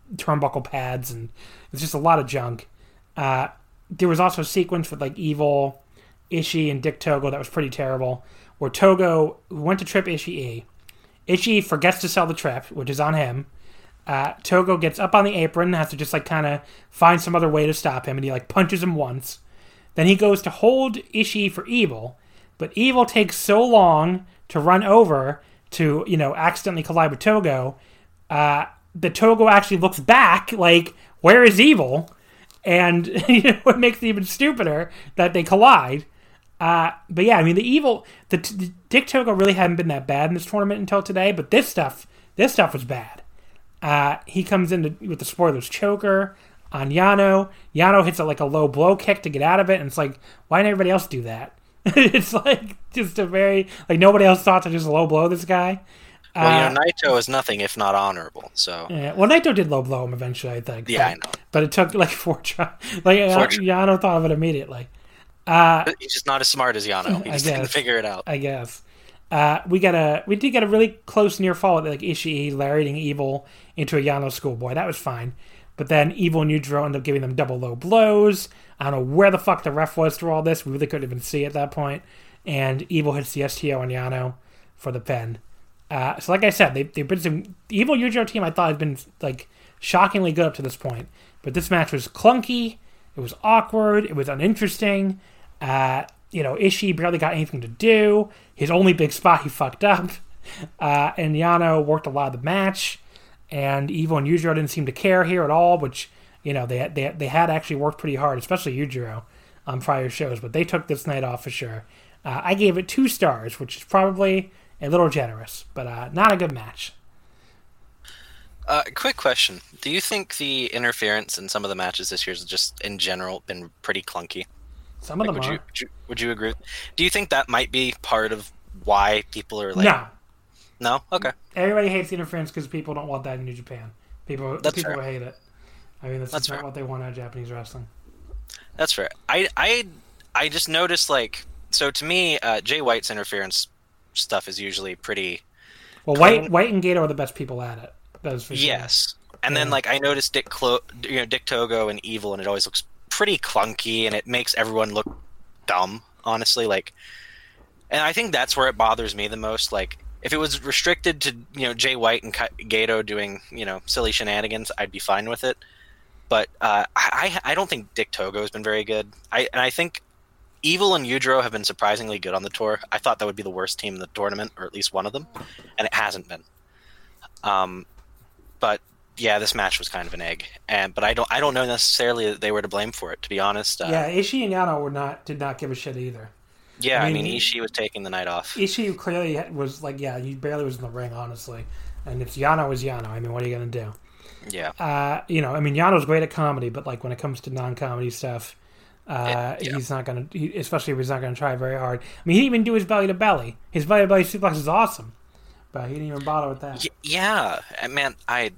[SPEAKER 2] turnbuckle pads, and it's just a lot of junk. There was also a sequence with like Evil, Ishii, and Dick Togo that was pretty terrible, where Togo went to trip Ishii. Ishii forgets to sell the trip, which is on him. Togo gets up on the apron, has to just like kind of find some other way to stop him, and he like punches him once. Then he goes to hold Ishii for Evil, but Evil takes so long to run over to, accidentally collide with Togo, that Togo actually looks back like, where is Evil? And what makes it even stupider that they collide. But yeah, I mean, the Dick Togo really hadn't been that bad in this tournament until today, but this stuff was bad. He comes in with the Spoilers choker on Yano. Yano hits like a low blow kick to get out of it, and it's like, why didn't everybody else do that? It's like just a very, like, nobody else thought to just low blow this guy.
[SPEAKER 3] Well, Naito is nothing if not honorable, so...
[SPEAKER 2] Yeah, well, Naito did low blow him eventually, I think.
[SPEAKER 3] Yeah, I know.
[SPEAKER 2] But it took, like, 4 tries. Like, Yano thought of it immediately.
[SPEAKER 3] He's just not as smart as Yano. He just didn't figure it out.
[SPEAKER 2] I guess. We did get a really close near fall, like Ishii lariating Evil into a Yano schoolboy. That was fine. But then Evil and Yujiro ended up giving them double low blows. I don't know where the fuck the ref was through all this. We really couldn't even see at that point. And Evil hits the STO on Yano for the pin. So like I said, they've been some... The Evil Yujiro team I thought had been like shockingly good up to this point. But this match was clunky. It was awkward. It was uninteresting. Ishii barely got anything to do. His only big spot, he fucked up. And Yano worked a lot of the match. And Evil and Yujiro didn't seem to care here at all, which, they had actually worked pretty hard, especially Yujiro, on prior shows. But they took this night off for sure. I gave it 2 stars, which is probably a little generous, but not a good match.
[SPEAKER 3] Quick question. Do you think the interference in some of the matches this year has just, in general, been pretty clunky?
[SPEAKER 2] Some of them are.
[SPEAKER 3] Would you agree? Do you think that might be part of why people are like... No? Okay.
[SPEAKER 2] Everybody hates the interference because people don't want that in New Japan. People will hate it. I mean, that's not what they want out of Japanese wrestling.
[SPEAKER 3] That's fair. I just noticed, like... So to me, Jay White's interference stuff is usually pretty...
[SPEAKER 2] Well, White and Gato are the best people at it. That's for sure.
[SPEAKER 3] Yes. And then, like, I noticed Dick Togo and Evil, and it always looks pretty clunky, and it makes everyone look dumb, honestly. Like, and I think that's where it bothers me the most. Like, if it was restricted to, Jay White and Gato doing, silly shenanigans, I'd be fine with it. But I don't think Dick Togo has been very good. I think Evil and Yujiro have been surprisingly good on the tour. I thought that would be the worst team in the tournament, or at least one of them, and it hasn't been. But yeah, this match was kind of an egg, but I don't know necessarily that they were to blame for it, to be honest.
[SPEAKER 2] Yeah, Ishii and Yano did not give a shit either.
[SPEAKER 3] Yeah, I mean Ishii was taking the night off.
[SPEAKER 2] Ishii clearly was like, he barely was in the ring, honestly. And if Yano is Yano, I mean, what are you gonna do?
[SPEAKER 3] Yeah.
[SPEAKER 2] Yano's great at comedy, but like when it comes to non-comedy stuff, he's not gonna, especially if he's not gonna try very hard. I mean, he didn't even do his belly to belly. His belly to belly suplex is awesome, but he didn't even bother with that.
[SPEAKER 3] Yeah, man,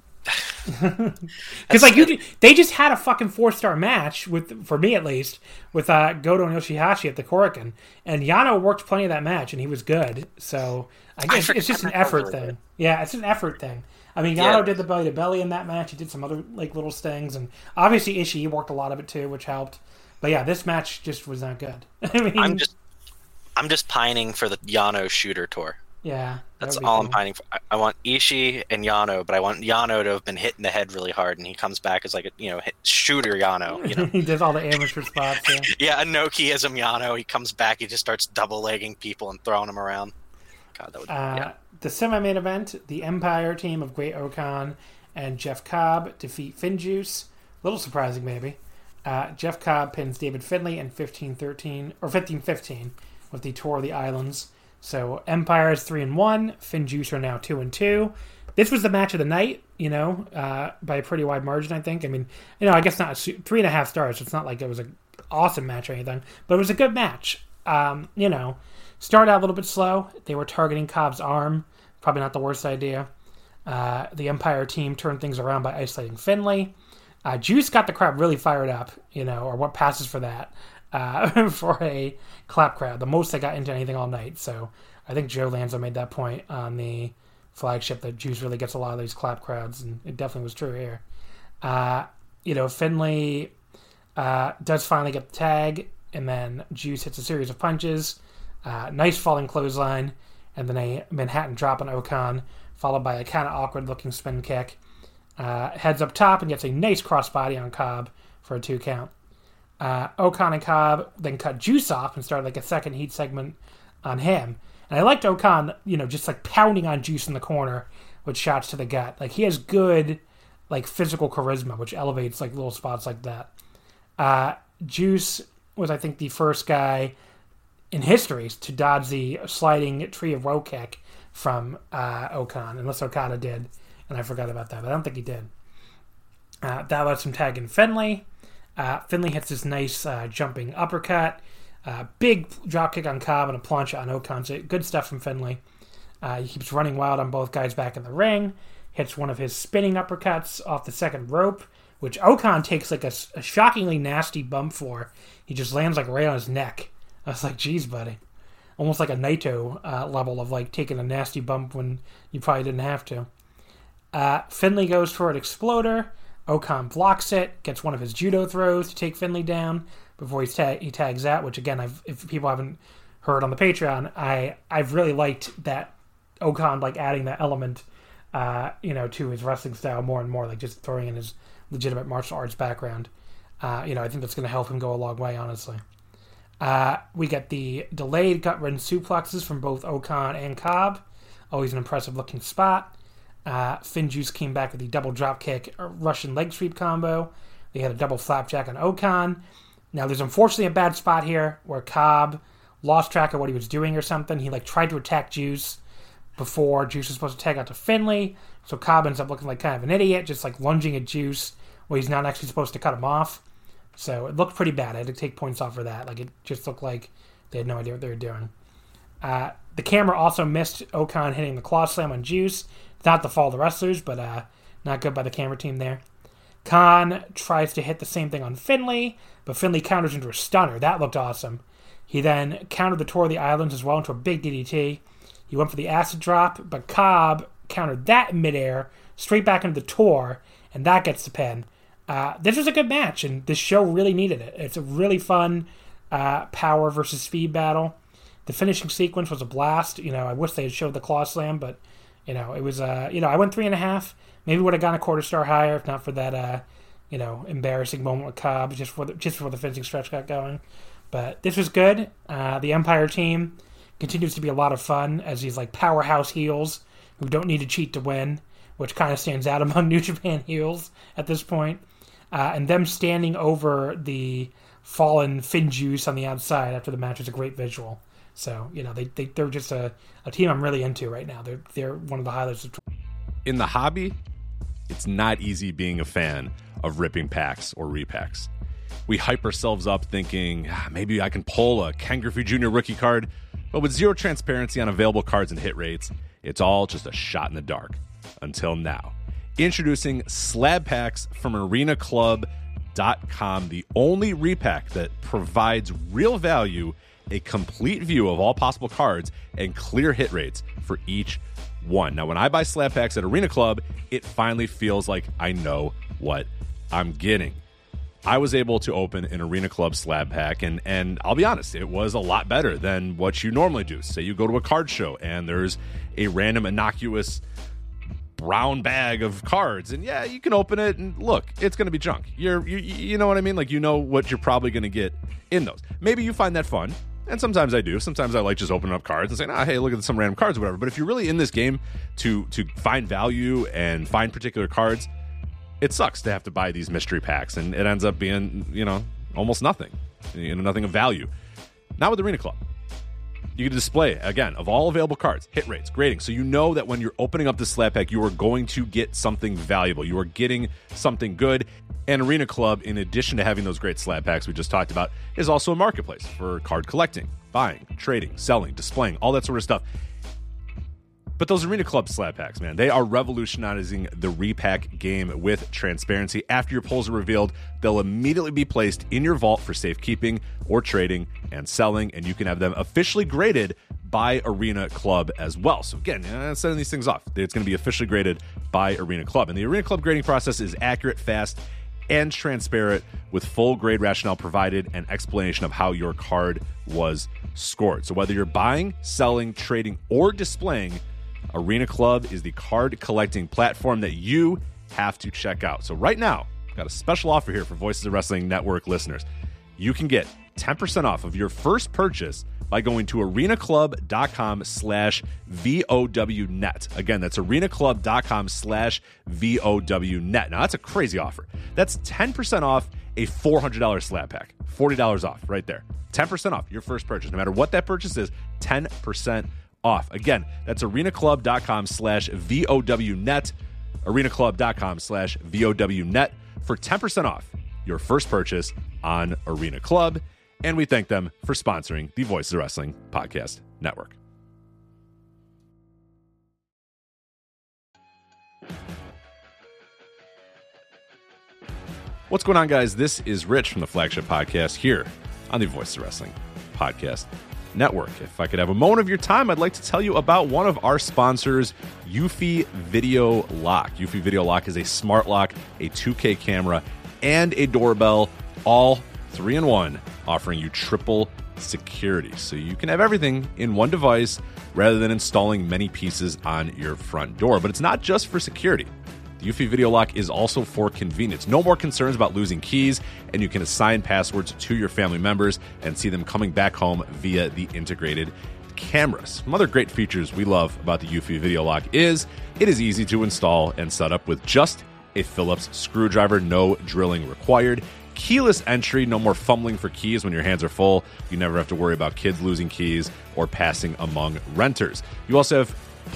[SPEAKER 2] because they just had a fucking 4-star match for me at least, with Goto and Yoshihashi at the Korakuen, and Yano worked plenty of that match, and he was good. So I guess it's just an effort thing. Yeah, it's an effort thing. I mean, Yano did the belly to belly in that match. He did some other like little stings, and obviously Ishii worked a lot of it too, which helped. But yeah, this match just was not good. I mean,
[SPEAKER 3] I'm just pining for the Yano shooter tour.
[SPEAKER 2] Yeah,
[SPEAKER 3] that's all cool. I'm pining for. I want Ishii and Yano, but I want Yano to have been hit in the head really hard, and he comes back as like a shooter Yano.
[SPEAKER 2] He does all the amateur spots.
[SPEAKER 3] Yeah, Inokiism Yano. He comes back, he just starts double legging people and throwing them around. God, that would.
[SPEAKER 2] The semi-main event: the Empire team of Great Okan and Jeff Cobb defeat FinJuice. A little surprising, maybe. Jeff Cobb pins David Finlay in 15-13 or 15-15 with the Tour of the Islands. So Empire is 3-1. FinJuice are now 2-2. This was the match of the night, by a pretty wide margin, I think. I mean, I guess not 3.5 stars. So it's not like it was an awesome match or anything, but it was a good match. Started out a little bit slow. They were targeting Cobb's arm. Probably not the worst idea. The Empire team turned things around by isolating Finlay. Juice got the crowd really fired up, or what passes for that. For a clap crowd, the most they got into anything all night. So I think Joe Lanza made that point on the flagship that Juice really gets a lot of these clap crowds, and it definitely was true here. Finley does finally get the tag, and then Juice hits a series of punches. Nice falling clothesline, and then a Manhattan drop on Okan, followed by a kind of awkward-looking spin kick. Heads up top and gets a nice crossbody on Cobb for a 2 count. Okan and Cobb then cut Juice off and started like a second heat segment on him. And I liked Okan, just like pounding on Juice in the corner with shots to the gut. Like he has good like physical charisma, which elevates like little spots like that. Juice was, I think, the first guy in history to dodge the sliding Tree of Woe kick from Okan, unless Okada did, and I forgot about that, but I don't think he did. That lets him tag in Finley. Finley hits this nice jumping uppercut, big drop kick on Cobb and a plancha on Okan. So good stuff from Finley. He keeps running wild on both guys back in the ring, hits one of his spinning uppercuts off the second rope, which Okan takes like a shockingly nasty bump for. He just lands like right on his neck. I was like, geez, buddy. Almost like a Naito level of like taking a nasty bump when you probably didn't have to. Finley goes for an exploder. Okan blocks it, gets one of his judo throws to take Finley down before he tags out, which again, if people haven't heard on the Patreon, I've really liked that Okan like adding that element to his wrestling style more and more, like just throwing in his legitimate martial arts background. I think that's going to help him go a long way, honestly. We get the delayed gut-wrench suplexes from both Okan and Cobb. Always an impressive-looking spot. FinJuice came back with the double dropkick Russian leg sweep combo. They had a double flapjack on Okan. Now, there's unfortunately a bad spot here where Cobb lost track of what he was doing or something. He tried to attack Juice before Juice was supposed to tag out to Finley. So Cobb ends up looking like kind of an idiot, just like lunging at Juice where he's not actually supposed to cut him off. So it looked pretty bad. I had to take points off for that. Like, it just looked like they had no idea what they were doing. The camera also missed Okan hitting the claw slam on Juice. It's not the fault of the wrestlers, but not good by the camera team there. Khan tries to hit the same thing on Finley, but Finley counters into a stunner. That looked awesome. He then countered the Tour of the Islands as well into a big DDT. He went for the acid drop, but Cobb countered that in midair, straight back into the Tour, and that gets the pin. This was a good match, and this show really needed it. It's a really fun power versus speed battle. The finishing sequence was a blast. I wish they had showed the claw slam, but it was. I went 3.5. Maybe would have gone a quarter star higher if not for that. Embarrassing moment with Cobb just before the finishing stretch got going. But this was good. The Empire team continues to be a lot of fun as these like powerhouse heels who don't need to cheat to win, which kind of stands out among New Japan heels at this point. And them standing over the fallen FinJuice on the outside after the match was a great visual. So, they're just a team I'm really into right now. They're one of the highlights of.
[SPEAKER 4] In the hobby, it's not easy being a fan of ripping packs or repacks. We hype ourselves up thinking, maybe I can pull a Ken Griffey Jr. rookie card, but with zero transparency on available cards and hit rates, it's all just a shot in the dark. Until now. Introducing Slab Packs from ArenaClub.com, the only repack that provides real value, a complete view of all possible cards, and clear hit rates for each one. Now, when I buy Slab Packs at Arena Club, it finally feels like I know what I'm getting. I was able to open an Arena Club Slab Pack, and I'll be honest, it was a lot better than what you normally do. Say you go to a card show, and there's a random innocuous brown bag of cards, and yeah, you can open it and look, it's going to be junk. You know what I mean? Like, you know what you're probably going to get in those. Maybe you find that fun, and sometimes I do. Sometimes I like just opening up cards and saying, hey, look at some random cards or whatever. But if you're really in this game to find value and find particular cards, it sucks to have to buy these mystery packs, and it ends up being, almost nothing. Nothing of value. Not with Arena Club. You can display, again, of all available cards, hit rates, grading, so you know that when you're opening up this slab pack, you are going to get something valuable. You are getting something good. And Arena Club, in addition to having those great slab packs we just talked about, is also a marketplace for card collecting, buying, trading, selling, displaying, all that sort of stuff. But those Arena Club slab packs, man, they are revolutionizing the repack game with transparency. After your pulls are revealed, they'll immediately be placed in your vault for safekeeping or trading and selling, and you can have them officially graded by Arena Club as well. So again, sending these things off. It's going to be officially graded by Arena Club. And the Arena Club grading process is accurate, fast, and transparent, with full grade rationale provided and explanation of how your card was scored. So whether you're buying, selling, trading, or displaying, Arena Club is the card collecting platform that you have to check out. So right now, I've got a special offer here for Voices of Wrestling Network listeners. You can get 10% off of your first purchase by going to arenaclub.com/VOWnet. Again, that's arenaclub.com/VOWnet. Now, that's a crazy offer. That's 10% off a $400 slab pack. $40 off right there. 10% off your first purchase. No matter what that purchase is, 10% off. Again, that's arenaclub.com/VOWnet. arenaclub.com/VOWnet for 10% off your first purchase on Arena Club. And we thank them for sponsoring the Voices of Wrestling Podcast Network. What's going on, guys? This is Rich from the Flagship Podcast here on the Voices of Wrestling Podcast Network. If I could have a moment of your time, I'd like to tell you about one of our sponsors, Eufy Video Lock. Eufy Video Lock is a smart lock, a 2K camera, and a doorbell, all 3-in-1, offering you triple security. So you can have everything in one device rather than installing many pieces on your front door. But it's not just for security. The Eufy Video Lock is also for convenience. No more concerns about losing keys, and you can assign passwords to your family members and see them coming back home via the integrated cameras. Some other great features we love about the Eufy Video Lock is it is easy to install and set up with just a Phillips screwdriver, no drilling required. Keyless entry, no more fumbling for keys when your hands are full. You never have to worry about kids losing keys or passing among renters. You also have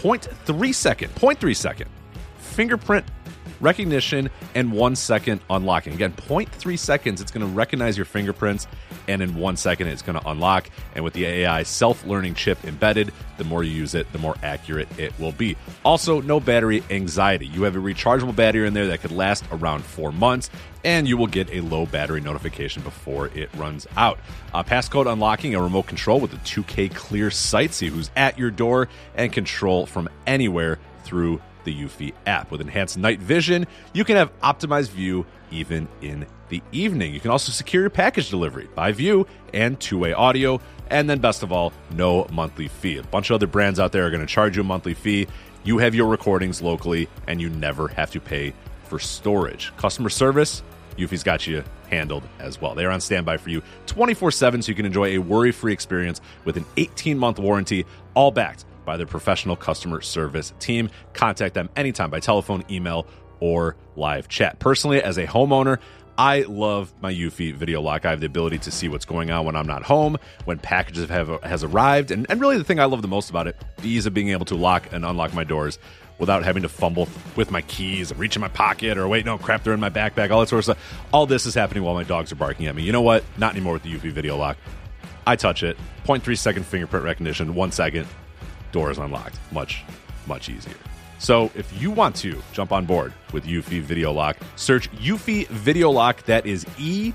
[SPEAKER 4] 0.3 second fingerprint recognition and 1 second unlocking. Again, 0.3 seconds, it's going to recognize your fingerprints, and in 1 second, it's going to unlock. And with the AI self-learning chip embedded, the more you use it, the more accurate it will be. Also, no battery anxiety. You have a rechargeable battery in there that could last around 4 months, and you will get a low battery notification before it runs out. Passcode unlocking, a remote control with a 2K clear sight, see who's at your door, and control from anywhere through the Eufy app. With enhanced night vision, you can have optimized view even in the evening. You can also secure your package delivery by view and two-way audio. And then best of all, no monthly fee. A bunch of other brands out there are going to charge you a monthly fee. You have your recordings locally, and you never have to pay for storage. Customer service, Eufy's got you handled as well. They're on standby for you 24/7, so you can enjoy a worry-free experience with an 18-month warranty, all backed by their professional customer service team. Contact them anytime by telephone, email, or live chat. Personally, as a homeowner, I love my Eufy Video Lock. I have the ability to see what's going on when I'm not home, when packages has arrived, and really the thing I love the most about it, the ease of being able to lock and unlock my doors without having to fumble with my keys and reach in my pocket or wait, no, crap, they're in my backpack, all that sort of stuff. All this is happening while my dogs are barking at me. You know what? Not anymore with the Eufy Video Lock. I touch it, 0.3 second fingerprint recognition, 1 second, door is unlocked. Much, much easier. So if you want to jump on board with Eufy Video Lock, search Eufy Video Lock. That is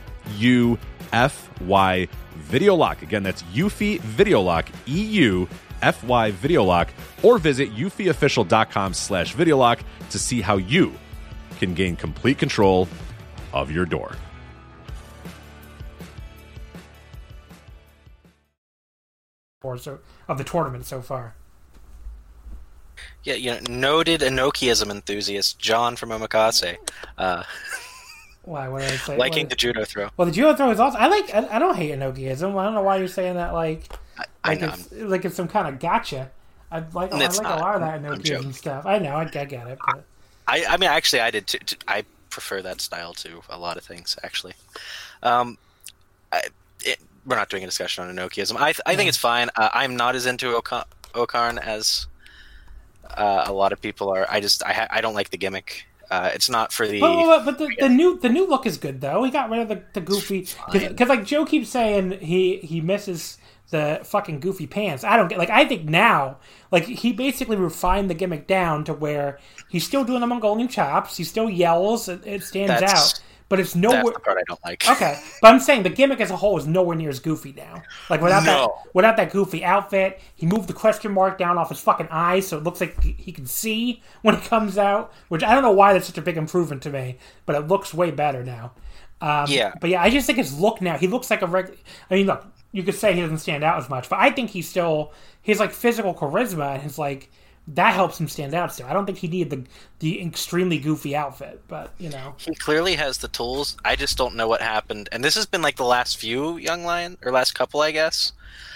[SPEAKER 4] EUFY Video Lock. Again, that's Eufy Video Lock, EUFY Video Lock, or visit eufyofficial.com/video lock to see how you can gain complete control of your door.
[SPEAKER 2] Of the tournament so far.
[SPEAKER 3] Yeah, noted Enochiism enthusiast John from Omakase.
[SPEAKER 2] Why? What did I say?
[SPEAKER 3] Liking the judo throw.
[SPEAKER 2] Well, the judo throw is also. I don't hate Enochiism. I don't know why you're saying that. It's some kind of gotcha. I like a lot of that Enochiism stuff. I know. I get it. But...
[SPEAKER 3] I mean, actually, I did too. I prefer that style to a lot of things. Actually, we're not doing a discussion on Enochiism. I think it's fine. I'm not as into Okarn as a lot of people are. I don't like the gimmick. It's not for the.
[SPEAKER 2] But the new look is good though. He got rid of the goofy because like Joe keeps saying he misses the fucking goofy pants. I don't get I think now he basically refined the gimmick down to where he's still doing the Mongolian chops. He still yells. It stands out. but it's nowhere.
[SPEAKER 3] That's the part I don't like.
[SPEAKER 2] Okay, but I'm saying the gimmick as a whole is nowhere near as goofy now. Like without that goofy outfit, he moved the question mark down off his fucking eyes, so it looks like he can see when he comes out. Which I don't know why that's such a big improvement to me, but it looks way better now. But yeah, I just think his look now. He looks like a regular. I mean, look, you could say he doesn't stand out as much, but I think he's like physical charisma and his like. That helps him stand out still. I don't think he needed the extremely goofy outfit, but, you know.
[SPEAKER 3] He clearly has the tools. I just don't know what happened. And this has been like the last few Young Lion, or last couple, I guess.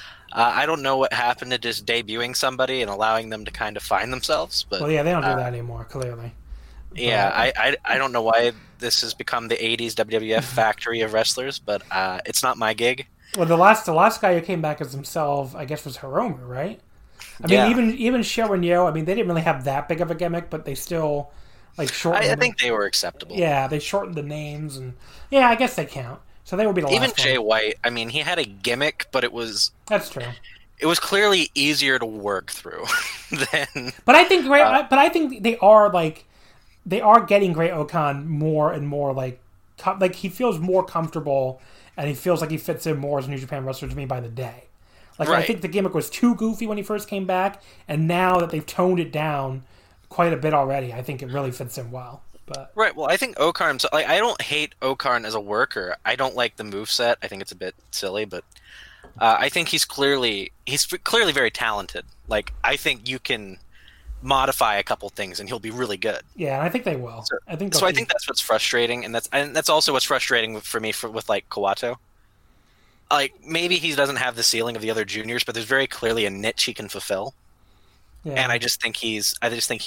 [SPEAKER 3] I don't know what happened to just debuting somebody and allowing them to kind of find themselves. But,
[SPEAKER 2] well, yeah, they don't do that anymore, clearly.
[SPEAKER 3] Yeah, I don't know why this has become the 80s WWF factory of wrestlers, but it's not my gig.
[SPEAKER 2] Well, the last guy who came back as himself, I guess, was Hiromu, right? I mean, even Sho and Yo, I mean, they didn't really have that big of a gimmick, but they still, like, shortened...
[SPEAKER 3] I think they were acceptable.
[SPEAKER 2] Yeah, they shortened the names, and... Yeah, I guess they count. So they would be the last
[SPEAKER 3] Even Jay White, I mean, he had a gimmick, but it was...
[SPEAKER 2] That's true.
[SPEAKER 3] It was clearly easier to work through than...
[SPEAKER 2] But I think they are, like... They are getting Great-O-Khan more and more, like... Like, he feels more comfortable, and he feels like he fits in more as a New Japan wrestler to me by the day. Like, right. I think the gimmick was too goofy when he first came back, and now that they've toned it down quite a bit already, I think it really fits in well. But
[SPEAKER 3] right, well, I think O-Khan... Like, I don't hate O-Khan as a worker. I don't like the moveset. I think it's a bit silly, but I think he's clearly very talented. Like, I think you can modify a couple things, and he'll be really good.
[SPEAKER 2] Yeah, I think they will.
[SPEAKER 3] So I think that's what's frustrating, and that's also what's frustrating for me with, like, Kawato. Like, maybe he doesn't have the ceiling of the other juniors, but there's very clearly a niche he can fulfill. Yeah. And I just think he's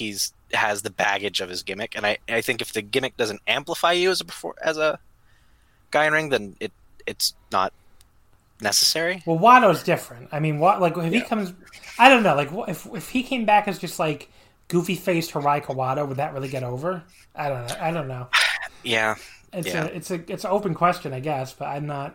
[SPEAKER 3] has the baggage of his gimmick, and I think if the gimmick doesn't amplify you as a guy in ring, then it's not necessary.
[SPEAKER 2] Well, Wato's different. I mean, if he comes, I don't know. Like, if he came back as just like goofy faced Hirai Kawato, would that really get over? I don't know.
[SPEAKER 3] Yeah,
[SPEAKER 2] it's an open question, I guess, but I'm not.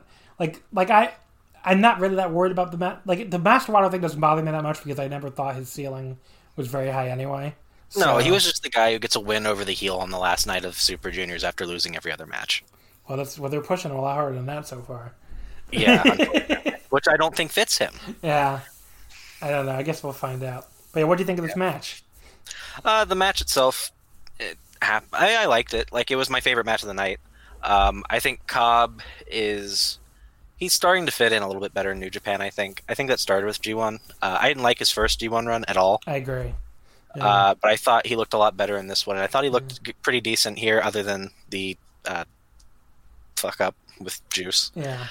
[SPEAKER 2] I'm not really that worried about the Master Wato thing doesn't bother me that much because I never thought his ceiling was very high anyway. So,
[SPEAKER 3] no, he was just the guy who gets a win over the heel on the last night of Super Juniors after losing every other match.
[SPEAKER 2] Well, they're pushing him a lot harder than that so far.
[SPEAKER 3] Yeah, which I don't think fits him.
[SPEAKER 2] Yeah, I don't know. I guess we'll find out. But yeah, what do you think of this match?
[SPEAKER 3] The match itself, I liked it. Like, it was my favorite match of the night. I think Cobb he's starting to fit in a little bit better in New Japan, I think. I think that started with G1. I didn't like his first G1 run at all.
[SPEAKER 2] I agree. Yeah.
[SPEAKER 3] But I thought he looked a lot better in this one. And I thought he looked pretty decent here, other than the fuck up with Juice.
[SPEAKER 2] Yeah.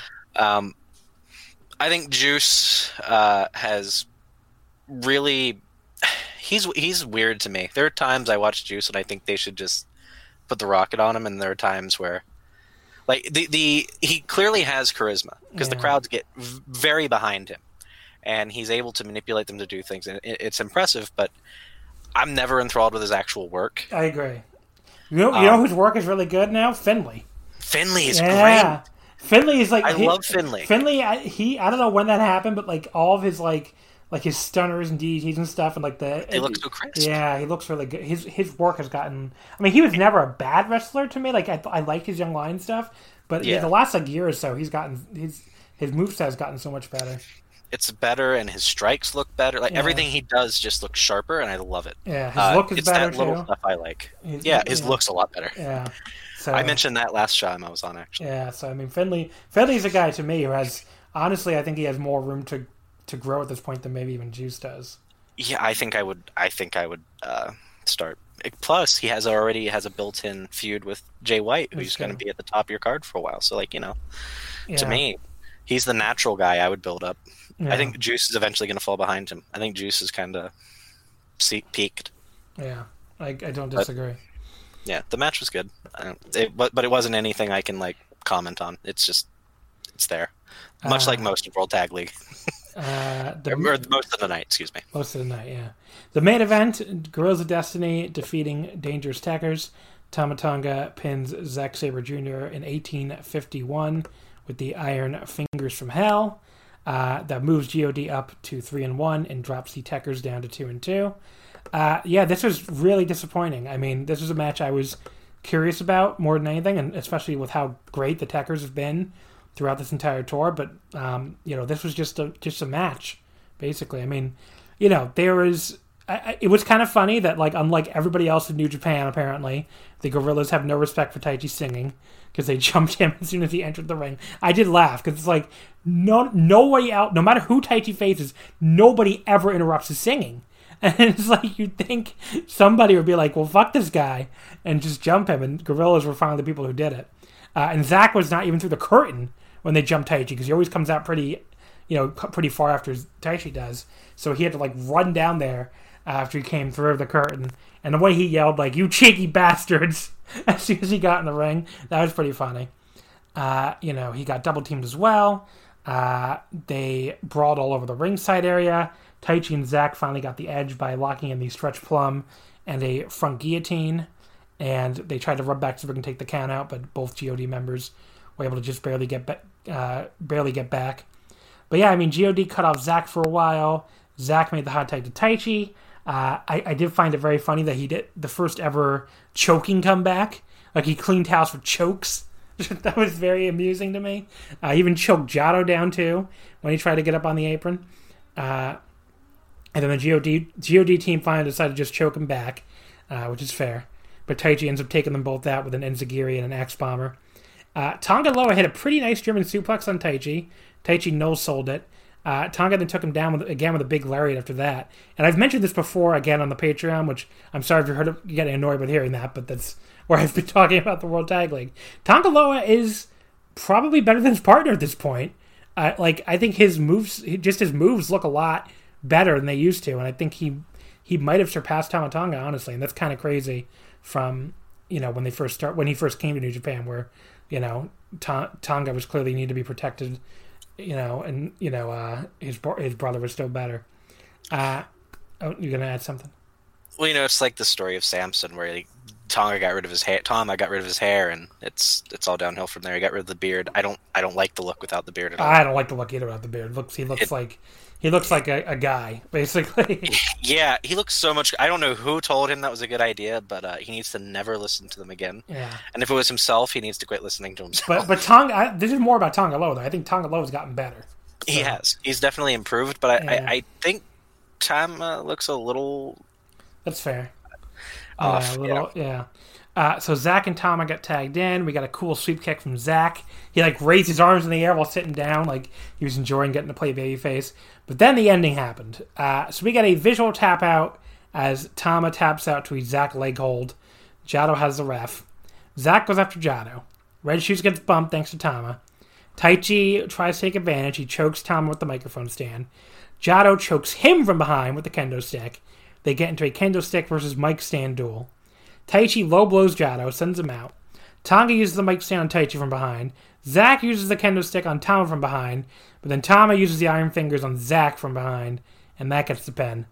[SPEAKER 3] I think Juice has really... He's weird to me. There are times I watch Juice and I think they should just put the rocket on him, and there are times where... Like, he clearly has charisma, because the crowds get very behind him, and he's able to manipulate them to do things, and it's impressive, but I'm never enthralled with his actual work.
[SPEAKER 2] I agree. You know whose work is really good now? Finley.
[SPEAKER 3] Finley is great.
[SPEAKER 2] Finley is like...
[SPEAKER 3] I love Finley.
[SPEAKER 2] Finley, I don't know when that happened, but like all of his like his stunners and DDTs and stuff, and like
[SPEAKER 3] they look so crisp.
[SPEAKER 2] Yeah, he looks really good. His work has gotten... I mean, he was never a bad wrestler to me. Like, I like his Young Lion stuff, but the last like year or so, he's gotten... His moveset has gotten so much better.
[SPEAKER 3] It's better, and his strikes look better. Like, everything he does just looks sharper, and I love it.
[SPEAKER 2] Yeah, his look is
[SPEAKER 3] it's
[SPEAKER 2] better,
[SPEAKER 3] that little
[SPEAKER 2] too.
[SPEAKER 3] stuff I like. His look's a lot better.
[SPEAKER 2] Yeah. So,
[SPEAKER 3] I mentioned that last time I was on, actually.
[SPEAKER 2] Yeah, so, I mean, Finley's a guy, to me, who has... Honestly, I think he has more room to grow at this point than maybe even Juice does.
[SPEAKER 3] Yeah, I think I would start. Plus, he already has a built-in feud with Jay White, who's going to be at the top of your card for a while. So, like, to me, he's the natural guy I would build up. Yeah. I think Juice is eventually going to fall behind him. I think Juice is kind of peaked.
[SPEAKER 2] Yeah, I don't disagree.
[SPEAKER 3] Yeah, the match was good, but it wasn't anything I can like comment on. It's there, much like most of World Tag League. Or most of the night, excuse me.
[SPEAKER 2] Most of the night, yeah. The main event: Guerrillas of Destiny defeating Dangerous Tekkers. Tama Tonga pins Zack Sabre Jr. in 1851 with the Iron Fingers from Hell. That moves God up to 3-1 and drops the Tekkers down to 2-2. This was really disappointing. I mean, this was a match I was curious about more than anything, and especially with how great the Techers have been throughout this entire tour. But this was just a match, basically. I mean, there was. It was kind of funny that, like, unlike everybody else in New Japan, apparently, the Gorillas have no respect for Taichi singing because they jumped him as soon as he entered the ring. I did laugh because it's like nobody out, no matter who Taichi faces, nobody ever interrupts his singing. And it's like you'd think somebody would be like, well, fuck this guy, and just jump him. And Gorillas were finally the people who did it. And Zack was not even through the curtain when they jumped Taichi because he always comes out pretty far after Taichi does. So he had to, like, run down there after he came through the curtain. And the way he yelled, like, you cheeky bastards, as soon as he got in the ring, that was pretty funny. He got double teamed as well. They brawled all over the ringside area. Taichi and Zack finally got the edge by locking in the stretch plum and a front guillotine. And they tried to rub back so they can take the count out, but both GOD members were able to just barely get back. But yeah, I mean, GOD cut off Zack for a while. Zack made the hot tag to Taichi. I did find it very funny that he did the first ever choking comeback. Like, he cleaned house for chokes. That was very amusing to me. He even choked Jado down, too, when he tried to get up on the apron. And then the GOD team finally decided to just choke him back, which is fair. But Taichi ends up taking them both out with an Enziguri and an Axe Bomber. Tonga Loa hit a pretty nice German suplex on Taichi. Taichi no-sold it. Tonga then took him down with a big lariat after that. And I've mentioned this before again on the Patreon, which I'm sorry if you're getting annoyed with hearing that, but that's where I've been talking about the World Tag League. Tonga Loa is probably better than his partner at this point. I think his moves look a lot better than they used to, and I think he might have surpassed Tama Tonga, honestly, and that's kind of crazy from when he first came to New Japan, where Tonga was clearly needed to be protected. His brother was still better. You're gonna add something?
[SPEAKER 3] Well, it's like the story of Samson, where Tonga got rid of his hair. Tama got rid of his hair, and it's all downhill from there. He got rid of the beard. I don't like the look without the beard at all.
[SPEAKER 2] I don't like the look either without the beard. He looks like a guy, basically.
[SPEAKER 3] Yeah, he looks so much. I don't know who told him that was a good idea, but he needs to never listen to them again.
[SPEAKER 2] Yeah.
[SPEAKER 3] And if it was himself, he needs to quit listening to himself.
[SPEAKER 2] But Tonga, this is more about Tonga Loa, though. I think Tonga Loa's gotten better.
[SPEAKER 3] So. He has. He's definitely improved, but I think Tama looks a little...
[SPEAKER 2] That's fair.
[SPEAKER 3] Off,
[SPEAKER 2] yeah. So Zack and Tama got tagged in. We got a cool sweep kick from Zack. He raised his arms in the air while sitting down, like he was enjoying getting to play babyface. But then the ending happened. So we got a visual tap out as Tama taps out to a Zack leg hold. Jado has the ref. Zack goes after Jado. Red Shoes gets bumped thanks to Tama. Taichi tries to take advantage. He chokes Tama with the microphone stand. Jado chokes him from behind with the kendo stick. They get into a kendo stick versus mic stand duel. Taichi low blows Jado, sends him out. Tonga uses the mic stand on Taichi from behind. Zack uses the kendo stick on Tama from behind, but then Tama uses the iron fingers on Zack from behind, and that gets the pin.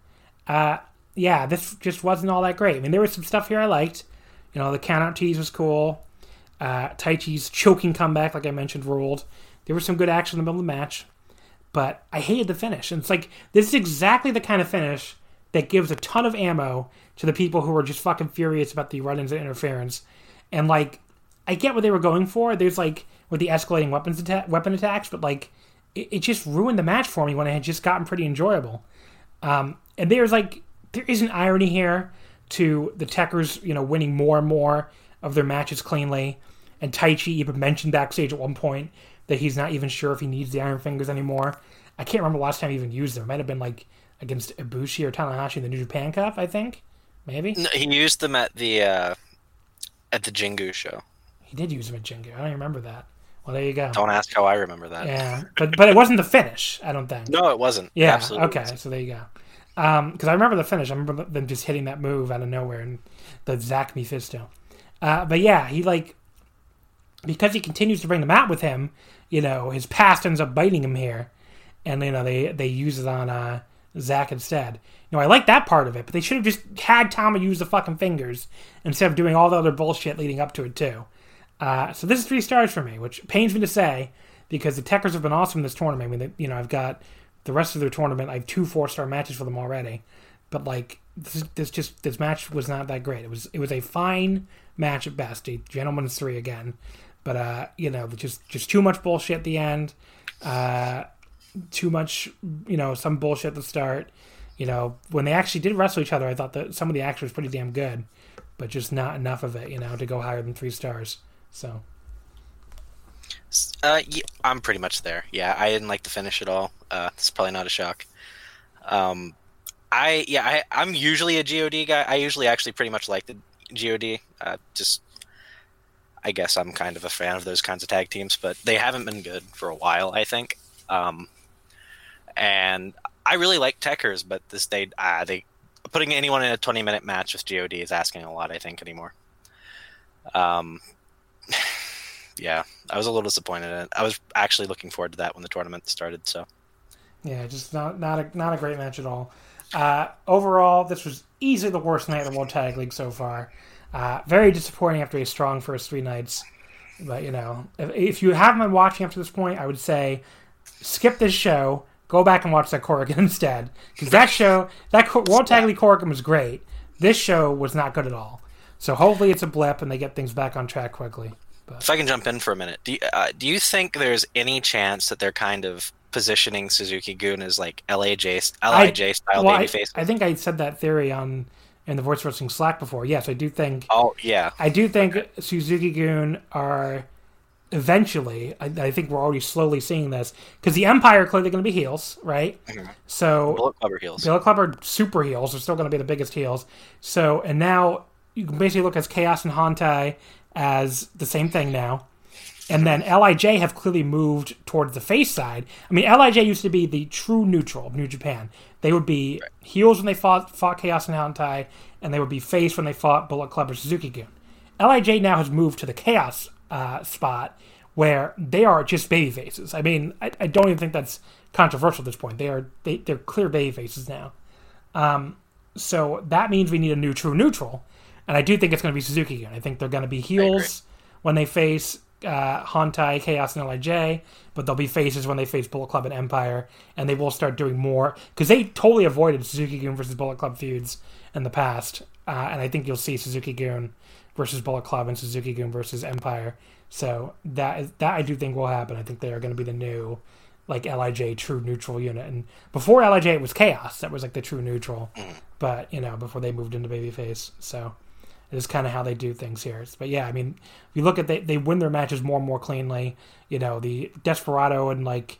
[SPEAKER 2] This just wasn't all that great. I mean, there was some stuff here I liked. The count-out tease was cool. Taichi's choking comeback, like I mentioned, ruled. There was some good action in the middle of the match, but I hated the finish. And it's like, this is exactly the kind of finish that gives a ton of ammo to the people who are just fucking furious about the run-ins and interference. And, I get what they were going for. There's, with the escalating weapon attacks, but, it just ruined the match for me when it had just gotten pretty enjoyable. And there is an irony here to the Techers, winning more and more of their matches cleanly. And Taichi even mentioned backstage at one point that he's not even sure if he needs the Iron Fingers anymore. I can't remember the last time he even used them. It might have been, against Ibushi or Tanahashi in the New Japan Cup, I think. Maybe?
[SPEAKER 3] No, he used them at the Jingu show.
[SPEAKER 2] He did use them at Jingu. I don't remember that. Well, there you go.
[SPEAKER 3] Don't ask how I remember that.
[SPEAKER 2] Yeah, but it wasn't the finish, I don't think.
[SPEAKER 3] No, it wasn't.
[SPEAKER 2] Yeah,
[SPEAKER 3] absolutely
[SPEAKER 2] okay,
[SPEAKER 3] wasn't.
[SPEAKER 2] So there you go. Because I remember the finish. I remember them just hitting that move out of nowhere and the Zack Mephisto. But yeah, he because he continues to bring them out with him, his past ends up biting him here. And, they use it on Zack instead. I like that part of it, but they should have just had Tama use the fucking fingers instead of doing all the other bullshit leading up to it, too. So this is 3 stars for me, which pains me to say, because the Techers have been awesome in this tournament. I mean, I've got the rest of their tournament. I have 2 4-star matches for them already. but like this match was not that great. It was a fine match at best, a gentleman's 3 again, but just too much bullshit at the end, too much some bullshit at the start. When they actually did wrestle each other, I thought that some of the action was pretty damn good, but just not enough of it, to go higher than 3 stars. So.
[SPEAKER 3] Yeah, I'm pretty much there. Yeah, I didn't like the finish at all. It's probably not a shock. I'm usually a GOD guy. I usually actually pretty much like the GOD. I guess I'm kind of a fan of those kinds of tag teams, but they haven't been good for a while, I think. And I really like Techers, but they putting anyone in a 20-minute match with GOD is asking a lot, I think, anymore. Yeah, I was a little disappointed in it. I was actually looking forward to that when the tournament started. So,
[SPEAKER 2] yeah, just not a great match at all. Overall, this was easily the worst night of the World Tag League so far. Very disappointing after a strong first 3 nights. But if you haven't been watching up to this point, I would say skip this show, go back and watch that Korakuen instead, because that World Tag League Korakuen was great. This show was not good at all. So hopefully it's a blip and they get things back on track quickly.
[SPEAKER 3] If I can jump in for a minute, do you think there's any chance that they're kind of positioning Suzuki-gun as like LIJ style babyface?
[SPEAKER 2] I think I said that theory in the Voice Wrestling Slack before. Yes, I do think.
[SPEAKER 3] Oh yeah,
[SPEAKER 2] I do think Suzuki-gun are eventually. I think we're already slowly seeing this because the Empire are clearly going to be heels, right? Mm-hmm. So
[SPEAKER 3] Bullet Club are heels.
[SPEAKER 2] Bullet Club are super heels. They're still going to be the biggest heels. So and now you can basically look at Chaos and Hontai as the same thing now. And then LIJ have clearly moved towards the face side. I mean, LIJ used to be the true neutral of New Japan. They would be heels when they fought Chaos and Hontai, and they would be face when they fought Bullet Club or Suzuki-gun. LIJ now has moved to the Chaos spot, where they are just baby faces. I mean, I don't even think that's controversial at this point. They're clear baby faces now. So that means we need a new true neutral. And I do think it's going to be Suzuki-gun. I think they're going to be heels when they face Hontai, Chaos, and LIJ, but they'll be faces when they face Bullet Club and Empire, and they will start doing more, because they totally avoided Suzuki-gun versus Bullet Club feuds in the past, and I think you'll see Suzuki-gun versus Bullet Club and Suzuki-gun versus Empire. So that I do think will happen. I think they are going to be the new like LIJ true neutral unit. And before LIJ it was Chaos that was like the true neutral, but before they moved into babyface. So it is kind of how they do things here. But yeah, I mean, if you look at they win their matches more and more cleanly. The Desperado and like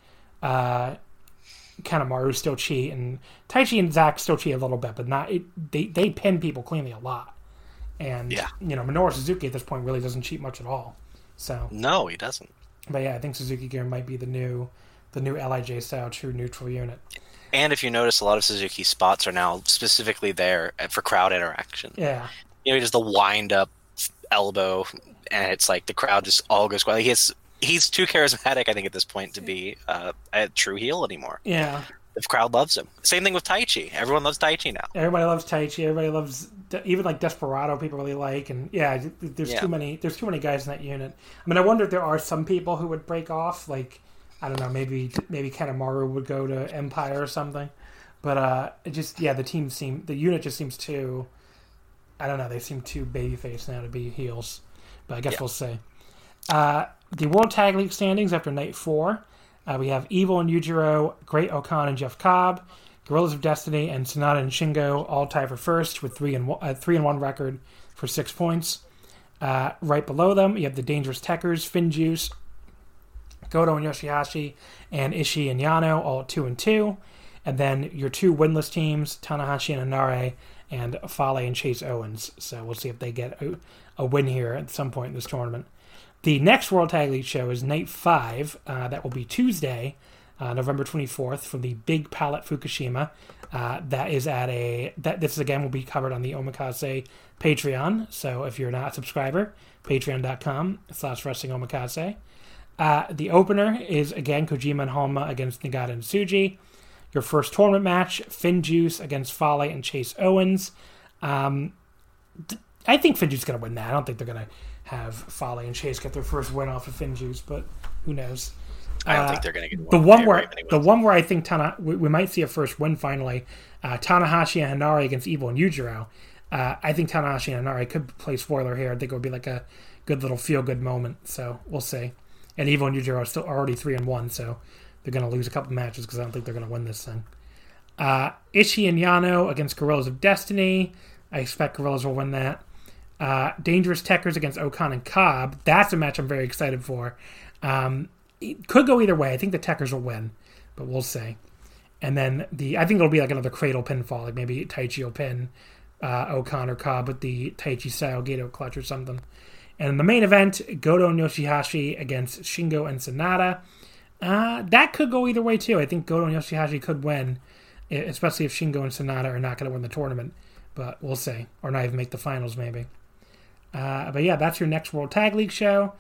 [SPEAKER 2] Kanemaru still cheat, and Taichi and Zack still cheat a little bit, but not they pin people cleanly a lot. And Minoru Suzuki at this point really doesn't cheat much at all. So
[SPEAKER 3] no, he doesn't.
[SPEAKER 2] But yeah, I think Suzuki-gun might be the new LIJ style true neutral unit.
[SPEAKER 3] And if you notice, a lot of Suzuki spots are now specifically there for crowd interaction.
[SPEAKER 2] Yeah.
[SPEAKER 3] Just the wind up elbow, and it's like the crowd just all goes quiet. He's too charismatic, I think, at this point to be a true heel anymore.
[SPEAKER 2] Yeah.
[SPEAKER 3] The crowd loves him. Same thing with Taichi. Everyone loves Taichi now.
[SPEAKER 2] Everybody loves Taichi. Everybody loves even like Desperado. People really like, and yeah, there's too many guys in that unit. I mean, I wonder if there are some people who would break off. Like, I don't know, maybe Kanemaru would go to Empire or something. But the unit just seems too. I don't know. They seem too babyface now to be heels, but I guess we'll see. The World Tag League standings after night 4. We have Evil and Yujiro, Great Okan and Jeff Cobb, Guerrillas of Destiny, and Sonata and Shingo all tied for first with 3-1 record for 6 points. Right below them, you have the Dangerous Techers, Finjuice, Goto and Yoshihashi, and Ishii and Yano all 2-2. And then your 2 winless teams, Tanahashi and Inare, and Fale and Chase Owens. So we'll see if they get a win here at some point in this tournament. The next World Tag League show is Night 5. That will be Tuesday, November 24th, from the Big Palette Fukushima. This again will be covered on the Omakase Patreon. So if you're not a subscriber, patreon.com/wrestling omakase. The opener is again Kojima and Honma against Nagata and Tsuji. Your first tournament match, Finjuice against Fale and Chase Owens. I think Finjuice is going to win that. I don't think they're going to have Fale and Chase get their first win off of Finjuice, but who knows?
[SPEAKER 3] I don't think they're going to get
[SPEAKER 2] the one where I think we might see a first win finally. Tanahashi and Hanari against Evil and Yujiro. I think Tanahashi and Hanari could play spoiler here. I think it would be like a good little feel good moment. So we'll see. And Evil and Yujiro are still already 3-1, so they're going to lose a couple matches because I don't think they're going to win this thing. Ishii and Yano against Gorillas of Destiny. I expect Gorillas will win that. Dangerous Tekkers against Okan and Cobb. That's a match I'm very excited for. It could go either way. I think the Tekkers will win, but we'll see. And then I think it'll be like another cradle pinfall, like maybe Taichi will pin Okan or Cobb with the Taichi style Gato clutch or something. And in the main event, Goto and Yoshihashi against Shingo and Sanada. That could go either way too. I think Goto and Yoshihashi could win, especially if Shingo and Sanada are not going to win the tournament. But we'll see. Or not even make the finals, maybe. But yeah, that's your next World Tag League show.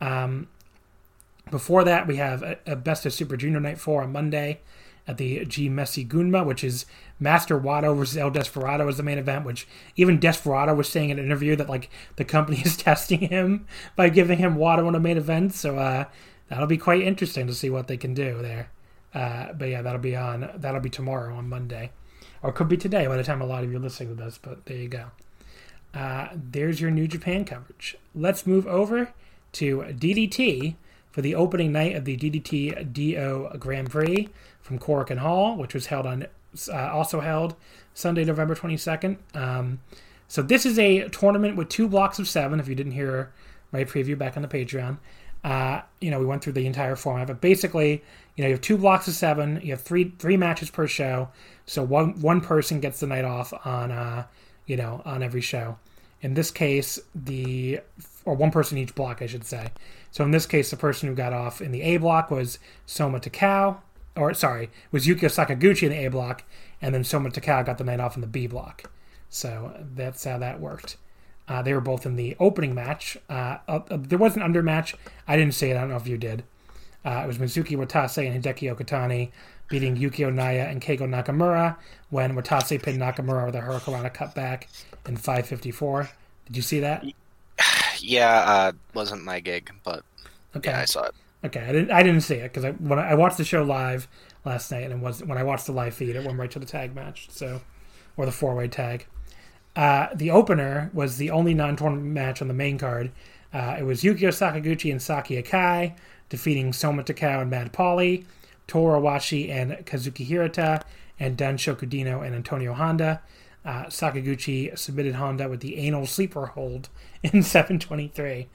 [SPEAKER 2] Before that, we have a Best of Super Junior Night 4 on Monday at the G Messi Gunma, which is Master Wato versus El Desperado as the main event, which even Desperado was saying in an interview that like the company is testing him by giving him Wato in a main event. So that'll be quite interesting to see what they can do there. But yeah, that'll be tomorrow on Monday. Or it could be today by the time a lot of you are listening to this, but there you go. There's your New Japan coverage. Let's move over to DDT for the opening night of the DDT DO Grand Prix from Korakuen Hall, which was also held Sunday, November 22nd. So this is a tournament with 2 blocks of 7, if you didn't hear my preview back on the Patreon. We went through the entire format, but basically, you have 2 blocks of 7, you have three matches per show, so one person gets the night off on every show. In this case, or one person each block, I should say. So in this case, the person who got off in the A block was Soma Takao, was Yukio Sakaguchi in the A block, and then Soma Takao got the night off in the B block. So that's how that worked. They were both in the opening match. There was an under match. I didn't see it. I don't know if you did. It was Mizuki Watase and Hideki Okatani beating Yukio Naya and Keigo Nakamura when Watase pinned Nakamura with a Hurricanrana cutback in 5:54. Did you see that?
[SPEAKER 3] Yeah, wasn't my gig, but okay. Yeah, I saw it.
[SPEAKER 2] Okay, I didn't see it because when I watched the show live last night, and when I watched the live feed, it went right to the tag match, or the 4-way tag. The opener was the only non-tournament match on the main card. It was Yukio Sakaguchi and Saki Akai defeating Soma Takao and Mad Pauly, Toru Owashi and Kazuki Hirata, and Dan Shokudino and Antonio Honda. Sakaguchi submitted Honda with the anal sleeper hold in 7:23.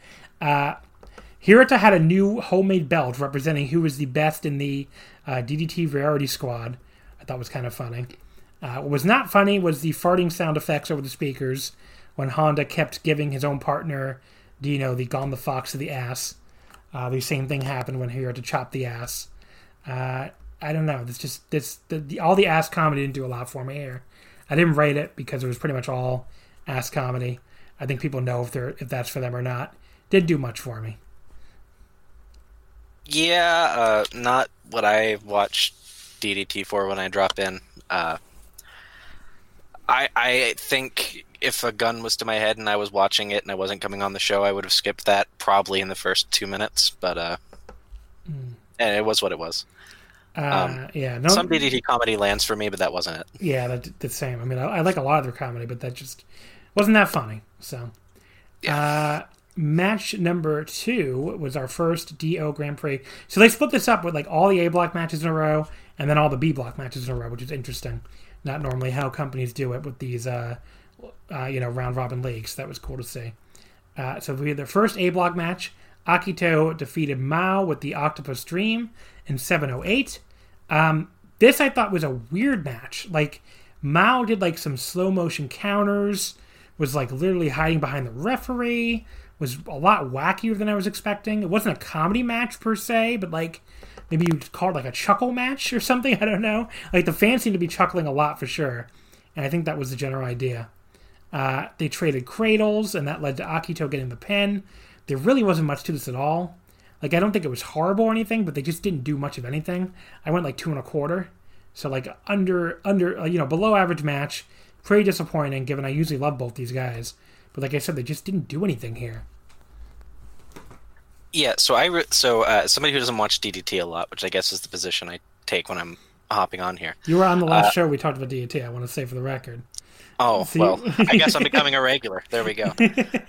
[SPEAKER 2] Hirata had a new homemade belt representing who was the best in the DDT Rarity Squad. I thought was kind of funny. What was not funny was the farting sound effects over the speakers when Honda kept giving his own partner, the Gone the Fox to the ass. The same thing happened when Hirata chopped the ass. I don't know. All the ass comedy didn't do a lot for me here. I didn't rate it because it was pretty much all ass comedy. I think people know if that's for them or not. Didn't do much for me.
[SPEAKER 3] Yeah, not what I watch DDT for when I drop in. I think if a gun was to my head and I was watching it and I wasn't coming on the show, I would have skipped that probably in the first 2 minutes. But and it was what it was. Some DDT comedy lands for me, but that wasn't it.
[SPEAKER 2] Yeah, that's the same. I mean, I like a lot of their comedy, but that just wasn't that funny. So, yeah. Match number 2 was our first DO Grand Prix. So they split this up with like all the A block matches in a row and then all the B block matches in a row, which is interesting. Not normally how companies do it with these, round robin leagues. That was cool to see. So we had the first A block match. Akito defeated Mao with the Octopus Dream in 7:08. This I thought was a weird match. Like Mao did like some slow motion counters, was like literally hiding behind the referee. Was a lot wackier than I was expecting. It wasn't a comedy match per se, but like maybe you'd call it like a chuckle match or something. I don't know. Like the fans seemed to be chuckling a lot for sure, and I think that was the general idea. They traded cradles, and that led to Akito getting the pin. There really wasn't much to this at all. Like I don't think it was horrible or anything, but they just didn't do much of anything. I went like 2 1/4, so like under below average match. Pretty disappointing, given I usually love both these guys. But like I said, they just didn't do anything here.
[SPEAKER 3] Yeah, so somebody who doesn't watch DDT a lot, which I guess is the position I take when I'm hopping on here.
[SPEAKER 2] You were on the last show we talked about DDT. I want to say for the record.
[SPEAKER 3] Oh, well, I guess I'm becoming a regular. There we go.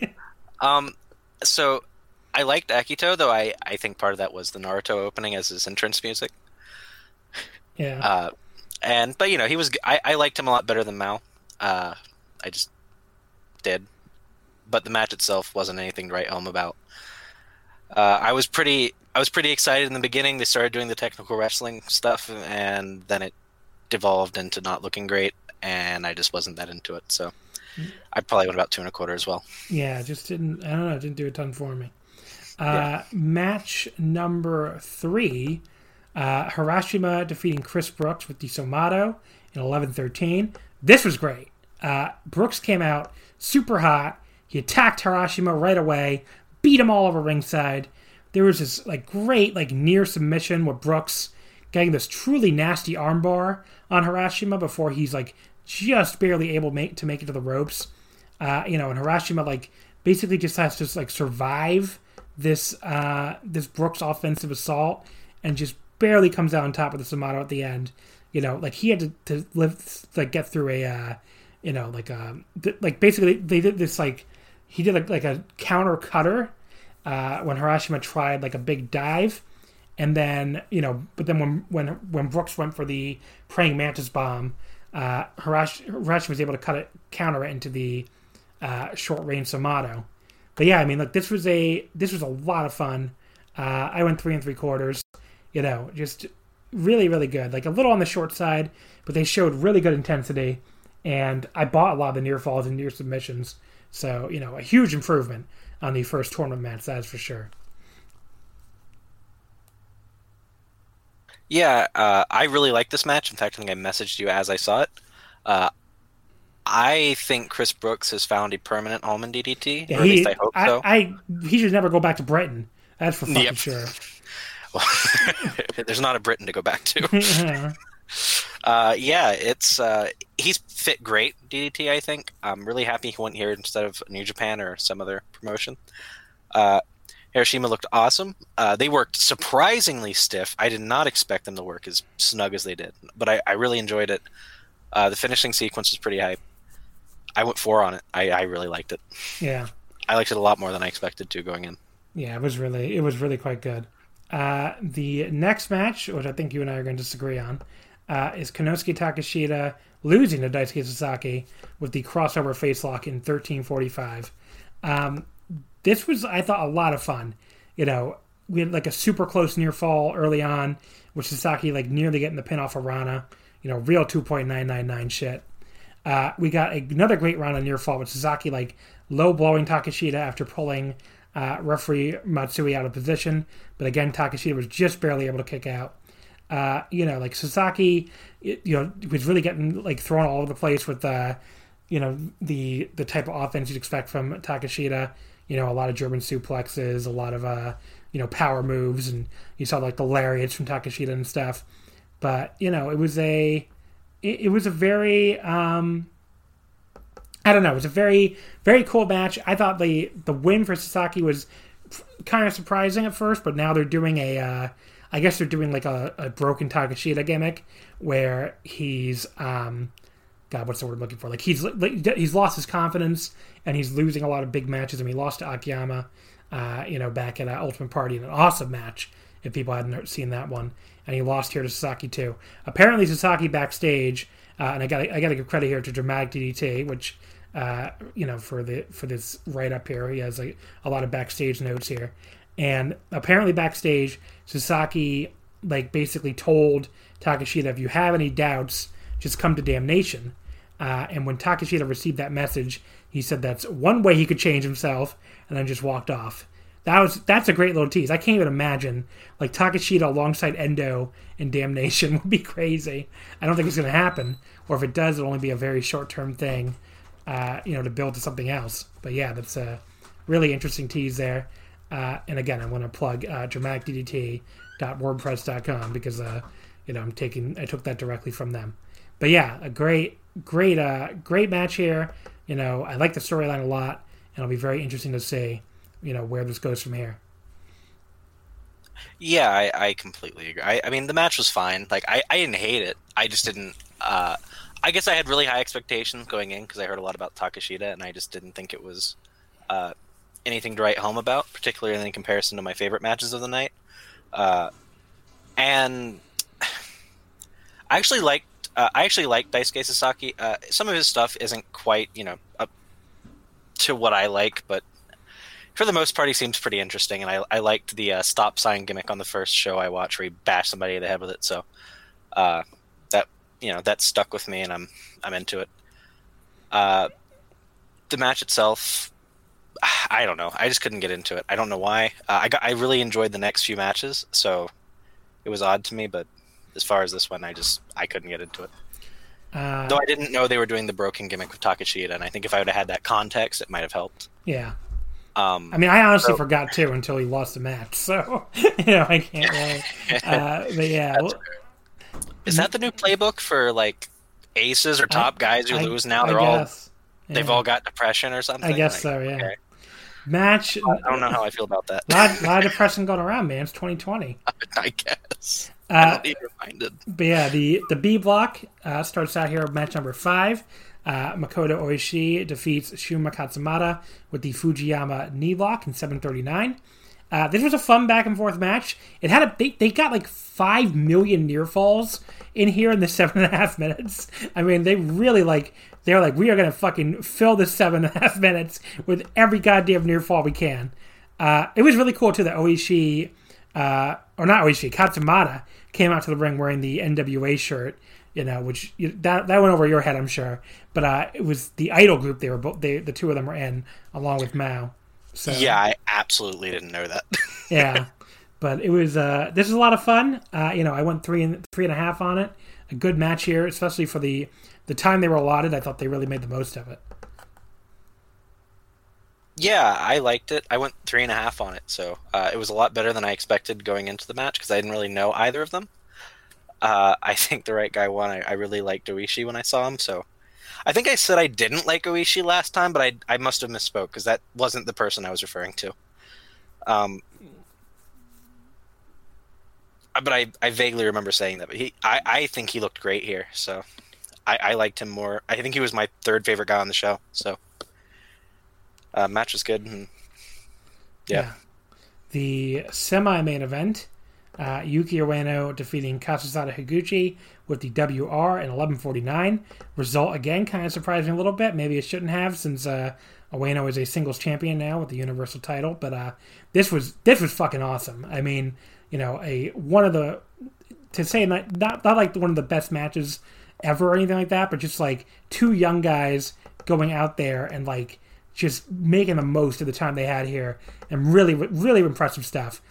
[SPEAKER 3] So I liked Akito, though I think part of that was the Naruto opening as his entrance music.
[SPEAKER 2] Yeah.
[SPEAKER 3] But he was. I liked him a lot better than Mao. I just did, but the match itself wasn't anything to write home about. I was pretty excited in the beginning. They started doing the technical wrestling stuff, and then it devolved into not looking great, and I just wasn't that into it. So I probably went about 2 1/4 as well.
[SPEAKER 2] Yeah, just didn't. I don't know. It didn't do a ton for me. Match number 3, Harashima defeating Chris Brooks with the Somato in 11-13. This was great. Brooks came out super hot. He attacked Harashima right away, beat him all over ringside. There was this great near submission with Brooks getting this truly nasty armbar on Harashima before he's just barely able to make it to the ropes. And Harashima basically just has to survive this Brooks offensive assault and just barely comes out on top of the Somato at the end. He had to live get through a basically they did this he did a counter cutter when Harashima tried a big dive, and then but then when Brooks went for the praying mantis bomb, Harashima was able to counter it into the short range Somato. But yeah, I mean, this was a lot of fun. I went 3 3/4. Just really, really good. A little on the short side, but they showed really good intensity, and I bought a lot of the near falls and near submissions. So a huge improvement on the first tournament match, that's for sure.
[SPEAKER 3] Yeah, I really like this match. In fact, I think I messaged you as I saw it. I think Chris Brooks has found a permanent home in DDT, or at least I hope so.
[SPEAKER 2] He should never go back to Britain. That's for fucking sure.
[SPEAKER 3] Well, there's not a Britain to go back to. It's he's fit great DDT. I think I'm really happy he went here instead of New Japan or some other promotion. Hiroshima looked awesome. They worked surprisingly stiff. I did not expect them to work as snug as they did, but I really enjoyed it. The finishing sequence was pretty hype. I went 4 on it. I really liked it.
[SPEAKER 2] Yeah,
[SPEAKER 3] I liked it a lot more than I expected to going in.
[SPEAKER 2] Yeah, it was really quite good. The next match, which I think you and I are going to disagree on, is Konosuke Takeshita losing to Daisuke Sasaki with the crossover face lock in 13:45. This was, I thought, a lot of fun. We had a super close near fall early on, with Sasaki nearly getting the pin off of Rana. Real 2.999 shit. We got another great Rana near fall with Sasaki low blowing Takeshita after pulling referee Matsui out of position, but again Takeshita was just barely able to kick out. Sasaki, was really getting thrown all over the place with the type of offense you'd expect from Takeshita. A lot of German suplexes, a lot of power moves, and you saw the lariats from Takeshita and stuff. But it was a very I don't know. It was a very, very cool match. I thought the win for Sasaki was kind of surprising at first, but now they're doing I guess they're doing a broken Takeshita gimmick where he's God, what's the word I'm looking for? He's lost his confidence and he's losing a lot of big matches. I mean, he lost to Akiyama, back at Ultimate Party in an awesome match. If people hadn't seen that one, and he lost here to Sasaki too. Apparently, Sasaki backstage, and I got to give credit here to Dramatic DDT, which for this right up here, he has a lot of backstage notes here, and apparently backstage, Sasaki basically told Takeshita, if you have any doubts, just come to Damnation. And when Takeshita received that message, he said that's one way he could change himself, and then just walked off. That's a great little tease. I can't even imagine Takeshita alongside Endo in Damnation would be crazy. I don't think it's going to happen, or if it does, it'll only be a very short-term thing, to build to something else. But yeah, that's a really interesting tease there. And again, I want to plug dramaticddt.wordpress.com because I took that directly from them. But yeah, a great match here. I like the storyline a lot, and it'll be very interesting to see where this goes from here.
[SPEAKER 3] Yeah, I completely agree. I mean, the match was fine. Like, I didn't hate it. I just didn't. I guess I had really high expectations going in because I heard a lot about Takeshita, and I just didn't think it was anything to write home about, particularly in comparison to my favorite matches of the night. And I actually liked Daisuke Sasaki. Some of his stuff isn't quite, up to what I like, but for the most part, he seems pretty interesting. And I liked the stop sign gimmick on the first show I watched, where he bashed somebody in the head with it. So that stuck with me, and I'm into it. The match itself, I don't know. I just couldn't get into it. I don't know why. I really enjoyed the next few matches, so it was odd to me. But as far as this one, I couldn't get into it. Though I didn't know they were doing the broken gimmick with Takeshita, and I think if I would have had that context, it might have helped.
[SPEAKER 2] Yeah. I mean, I honestly forgot too until he lost the match, so I can't really. But yeah,
[SPEAKER 3] is that the new playbook for like aces or top guys who lose now? They've all got depression or something.
[SPEAKER 2] I guess so. Yeah. Okay. Match.
[SPEAKER 3] I don't know how I feel about that.
[SPEAKER 2] A lot of depression going around, man. It's 2020.
[SPEAKER 3] I guess. I don't need reminded.
[SPEAKER 2] But yeah, the B block starts out here. Match number 5. Makoto Oishi defeats Shuma Katsumata with the Fujiyama knee lock in 7:39. This was a fun back and forth match. It had they got like 5 million near falls in here in the 7.5 minutes. I mean, they really they're like, we are gonna fucking fill this 7.5 minutes with every goddamn near fall we can. It was really cool too that Oishi, or not Oishi, Katsumata came out to the ring wearing the NWA shirt. Which that went over your head, I'm sure. But it was the Idol group. They were the two of them were in, along with Mao. So
[SPEAKER 3] yeah, I absolutely didn't know that.
[SPEAKER 2] Yeah, but it was. This is a lot of fun. I went 3.5 on it. A good match here, especially for the time they were allotted. I thought they really made the most of it.
[SPEAKER 3] Yeah, I liked it. I went 3.5 on it, so it was a lot better than I expected going into the match because I didn't really know either of them. I think the right guy won. I really liked Oishi when I saw him, so I think I said I didn't like Oishi last time, but I must have misspoke because that wasn't the person I was referring to. But I vaguely remember saying that. But I think he looked great here, so I liked him more. I think he was my 3rd favorite guy on the show. So match was good. And yeah.
[SPEAKER 2] The semi-main event. Yuki Ueno defeating Kazusada Higuchi with the WR in 11:49. Result again kind of surprised me a little bit. Maybe it shouldn't have, since Ueno is a singles champion now with the Universal title. But this was fucking awesome. I mean, one of the, to say not like one of the best matches ever or anything like that, but just like 2 young guys going out there and like just making the most of the time they had here, and really really impressive stuff.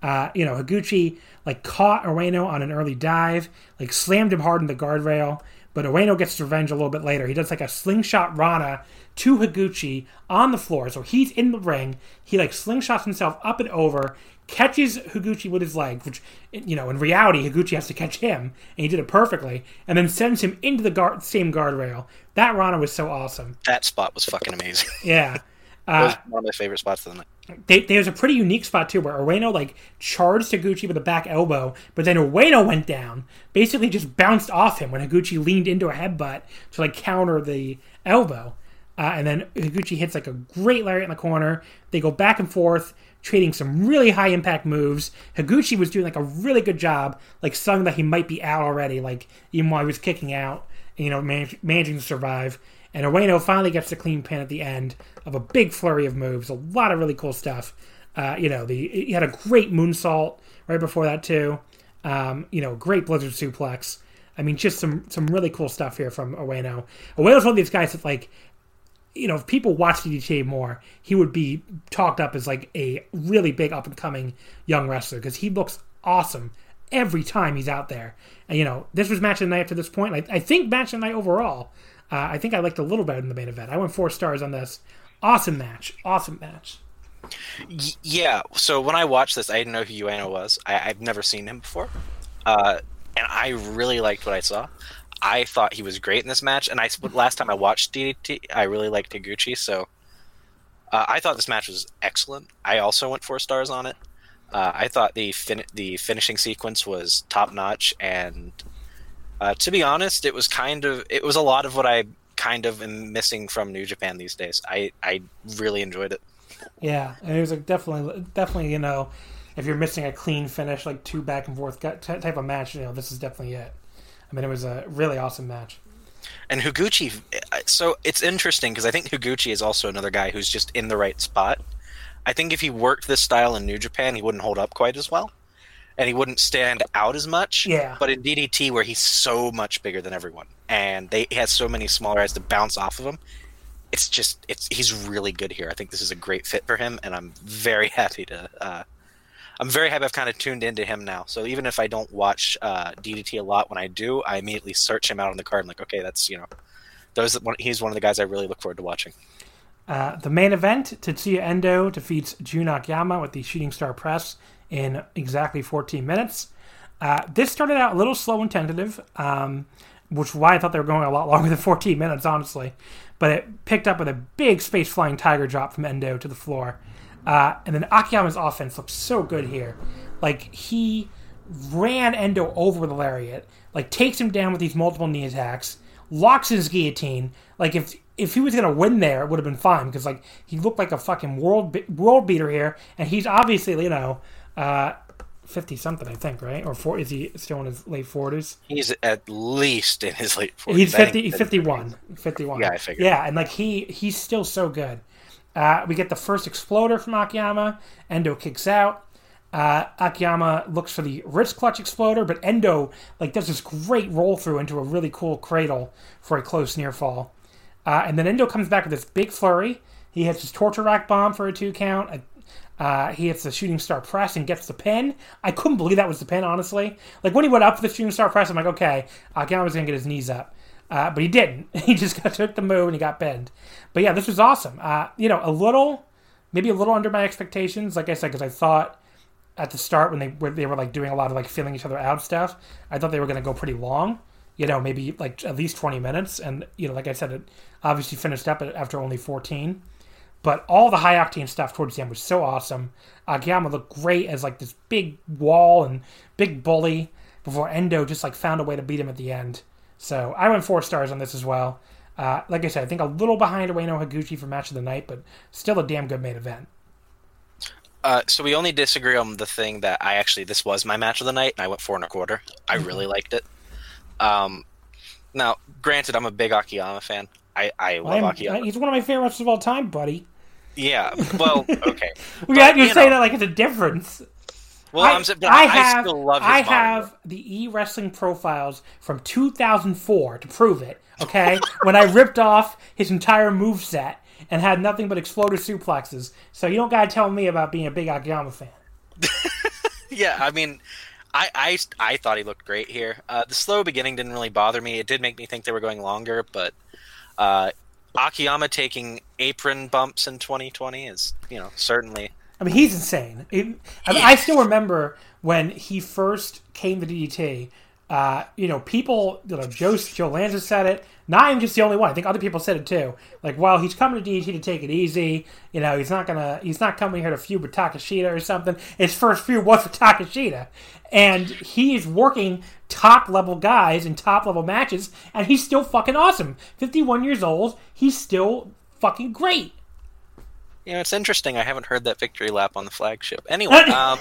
[SPEAKER 2] Higuchi caught Ueno on an early dive, slammed him hard in the guardrail, but Ueno gets revenge a little bit later. He does a slingshot Rana to Higuchi on the floor. So he's in the ring. He slingshots himself up and over, catches Higuchi with his leg, which, in reality, Higuchi has to catch him, and he did it perfectly, and then sends him into the same guardrail. That Rana was so awesome.
[SPEAKER 3] That spot was fucking amazing.
[SPEAKER 2] Yeah.
[SPEAKER 3] That was one of my favorite spots of the night.
[SPEAKER 2] There's a pretty unique spot, too, where Ueno, charged Higuchi with a back elbow, but then Ueno went down, basically just bounced off him when Higuchi leaned into a headbutt to, counter the elbow. And then Higuchi hits, a great lariat in the corner. They go back and forth, trading some really high-impact moves. Higuchi was doing, a really good job, selling that he might be out already, even while he was kicking out, managing to survive. And Ueno finally gets the clean pin at the end of a big flurry of moves. A lot of really cool stuff. He had a great moonsault right before that too. Great Blizzard suplex. I mean, just some really cool stuff here from Ueno. Ueno's one of these guys that if people watch DDT more, he would be talked up as a really big up and coming young wrestler because he looks awesome every time he's out there. And this was match of the night up to this point. I think match of the night overall. I think I liked a little better than the main event. I went 4 stars on this. Awesome match.
[SPEAKER 3] Yeah, so when I watched this, I didn't know who Ueno was. I've never seen him before. And I really liked what I saw. I thought he was great in this match. And last time I watched DDT, I really liked Higuchi. So I thought this match was excellent. I also went 4 stars on it. I thought the finishing sequence was top notch, and to be honest, it was a lot of what I kind of am missing from New Japan these days. I really enjoyed it.
[SPEAKER 2] Yeah, and it was like definitely, you know, if you're missing a clean finish, like 2 back and forth type of match, you know, this is definitely it. I mean, it was a really awesome match.
[SPEAKER 3] And Higuchi, so it's interesting because I think Higuchi is also another guy who's just in the right spot. I think if he worked this style in New Japan, he wouldn't hold up quite as well, and he wouldn't stand out as much.
[SPEAKER 2] Yeah.
[SPEAKER 3] But in DDT, where he's so much bigger than everyone, and he has so many smaller guys to bounce off of him, he's really good here. I think this is a great fit for him, and I'm very happy I've kind of tuned into him now. So even if I don't watch DDT a lot, when I do, I immediately search him out on the card. I'm like, okay, he's one of the guys I really look forward to watching.
[SPEAKER 2] The main event, Tetsuya Endo defeats Jun Akiyama with the Shooting Star Press in exactly 14 minutes. This started out a little slow and tentative, which is why I thought they were going a lot longer than 14 minutes, honestly. But it picked up with a big space-flying tiger drop from Endo to the floor. And then Akiyama's offense looked so good here. Like, he ran Endo over with a lariat, like, takes him down with these multiple knee attacks, locks his guillotine. Like, if he was going to win there, it would have been fine, because, like, he looked like a fucking world beater here, and he's obviously, you know, 50-something, I think, right? Or is he still in his late 40s?
[SPEAKER 3] He's at least in his late 40s.
[SPEAKER 2] He's 50, he's 51. 51.
[SPEAKER 3] Yeah, I figured.
[SPEAKER 2] Yeah, and, like, he's still so good. We get the first exploder from Akiyama. Endo kicks out. Akiyama looks for the wrist clutch exploder, but Endo does this great roll through into a really cool cradle for a close near fall. And then Endo comes back with this big flurry. He hits his torture rack bomb for a 2 count. He hits the Shooting Star Press and gets the pin. I couldn't believe that was the pin, honestly. Like, when he went up for the Shooting Star Press, I'm like, okay, Akiyama's going to get his knees up. But he didn't. He just took the move and he got pinned. But yeah, this was awesome. Maybe a little under my expectations, like I said, because I thought at the start when they were like doing a lot of like feeling each other out stuff, I thought they were going to go pretty long. You know, maybe like at least 20 minutes. And, you know, like I said, it obviously finished up after only 14. But all the high octane stuff towards the end was so awesome. Akiyama looked great as like this big wall and big bully before Endo just like found a way to beat him at the end. So I went 4 stars on this as well. Like I said, I think a little behind Ueno Higuchi for match of the night, but still a damn good main event.
[SPEAKER 3] So we only disagree on the thing that this was my match of the night, and I went 4 1/4. I really liked it. Now, granted, I'm a big Akiyama fan. I love Akiyama.
[SPEAKER 2] He's one of my favorite wrestlers of all time, buddy.
[SPEAKER 3] Yeah, well, okay.
[SPEAKER 2] You say that like it's a difference.
[SPEAKER 3] Well, I still love his
[SPEAKER 2] I have the e-wrestling profiles from 2004 to prove it, okay? When I ripped off his entire moveset and had nothing but exploder suplexes. So you don't gotta tell me about being a big Akiyama fan.
[SPEAKER 3] Yeah, I mean, I thought he looked great here. The slow beginning didn't really bother me. It did make me think they were going longer, but Akiyama taking apron bumps in 2020 is, you know, certainly...
[SPEAKER 2] I mean, he's insane. I still remember when he first came to DDT, people, Joe Lanza said it. Not even just the only one. I think other people said it too. Like, well, he's coming to DDT to take it easy. You know, he's not coming here to feud with Takeshita or something. His first feud was with Takeshita. And he's working top-level guys in top-level matches, and he's still fucking awesome. 51 years old, he's still fucking great.
[SPEAKER 3] You know, it's interesting. I haven't heard that victory lap on the flagship. Anyway,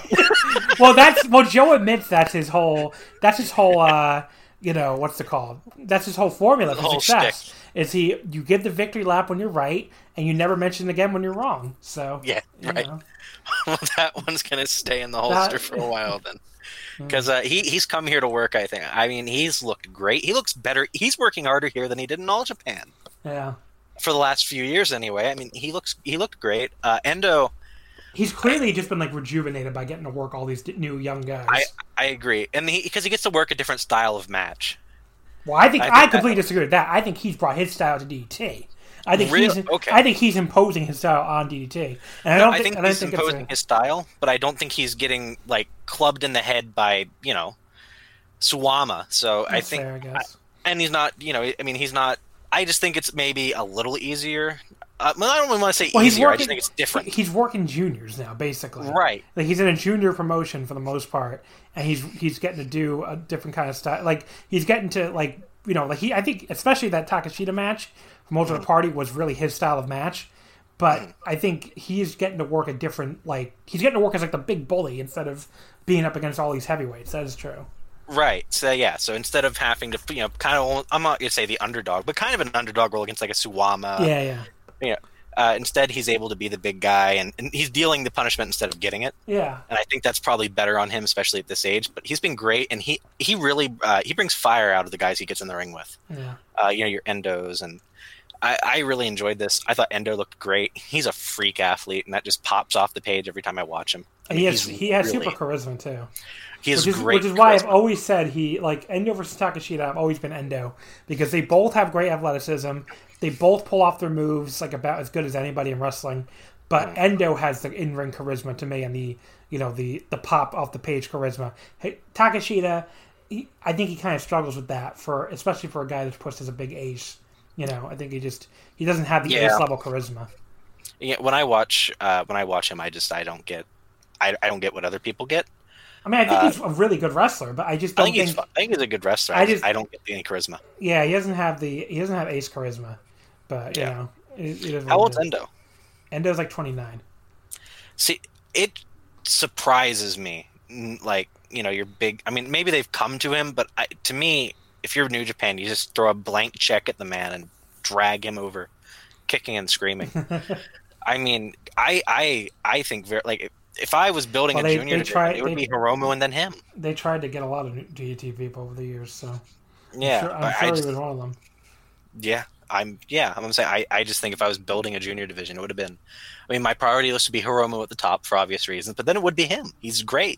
[SPEAKER 2] Joe admits that's his whole. What's it called? That's his whole formula for success. Is you give the victory lap when you're right, and you never mention it again when you're wrong. So
[SPEAKER 3] yeah, right. Well, that one's gonna stay in the holster for a while then, because he's come here to work. I think. I mean, he's looked great. He looks better. He's working harder here than he did in All Japan.
[SPEAKER 2] Yeah.
[SPEAKER 3] For the last few years, anyway. I mean, he looked great. Endo,
[SPEAKER 2] he's clearly just been like rejuvenated by getting to work all these new young guys.
[SPEAKER 3] I agree, and because he gets to work a different style of match.
[SPEAKER 2] Well, I completely disagree with that. I think he's brought his style to DDT. I think he's imposing his style on DDT, and I think he's imposing
[SPEAKER 3] his style, but I don't think he's getting like clubbed in the head by Suwama. So I think,
[SPEAKER 2] fair, I guess.
[SPEAKER 3] And he's not. I mean, he's not I just think it's maybe a little easier. I don't really want to say easier. I just think it's different.
[SPEAKER 2] He's working juniors now, basically.
[SPEAKER 3] Right.
[SPEAKER 2] Like, he's in a junior promotion for the most part, and he's getting to do a different kind of style. Like, he's getting to, like, you know, like, I think especially that Takeshita match from Ultimate Party was really his style of match. But I think he's getting to work a different, like, he's getting to work as, like, the big bully instead of being up against all these heavyweights. That is true.
[SPEAKER 3] Right. So, yeah. So, instead of having to, you know, kind of, I'm not going to say the underdog, but kind of an underdog role against, like, a Suwama.
[SPEAKER 2] Yeah.
[SPEAKER 3] You know, instead, he's able to be the big guy, and he's dealing the punishment instead of getting it.
[SPEAKER 2] Yeah.
[SPEAKER 3] And I think that's probably better on him, especially at this age. But he's been great, and he really he brings fire out of the guys he gets in the ring with.
[SPEAKER 2] Yeah.
[SPEAKER 3] You know, your Endos, and I really enjoyed this. I thought Endo looked great. He's a freak athlete, and that just pops off the page every time I watch him.
[SPEAKER 2] I mean, he has super charisma, too.
[SPEAKER 3] He has great
[SPEAKER 2] Which is why I've always said Endo versus Takeshita, I've always been Endo. Because they both have great athleticism. They both pull off their moves like about as good as anybody in wrestling. But Endo has the in-ring charisma to me and the pop off the page charisma. Hey, Takeshita, I think he kind of struggles with that, especially for a guy that's pushed as a big ace. You know, I think he doesn't have the ace level charisma.
[SPEAKER 3] Yeah, when I watch him, I don't get what other people get.
[SPEAKER 2] I mean, I think he's a really good wrestler, but I just don't think
[SPEAKER 3] he's a good wrestler. I don't get any charisma.
[SPEAKER 2] Yeah, he doesn't have ace charisma, but you know, it is.
[SPEAKER 3] How old's Endo?
[SPEAKER 2] Endo's like 29.
[SPEAKER 3] See, it surprises me. Like, you know, you're big. I mean, maybe they've come to him, but to me, if you're New Japan, you just throw a blank check at the man and drag him over, kicking and screaming. I mean, I think if I was building a junior division, it would be Hiromu and then him.
[SPEAKER 2] They tried to get a lot of DDT people over the years, so
[SPEAKER 3] yeah,
[SPEAKER 2] I'm sure he was one of them.
[SPEAKER 3] Yeah, I'm gonna say I just think if I was building a junior division, it would have been. I mean, my priority list would be Hiromu at the top for obvious reasons, but then it would be him. He's great.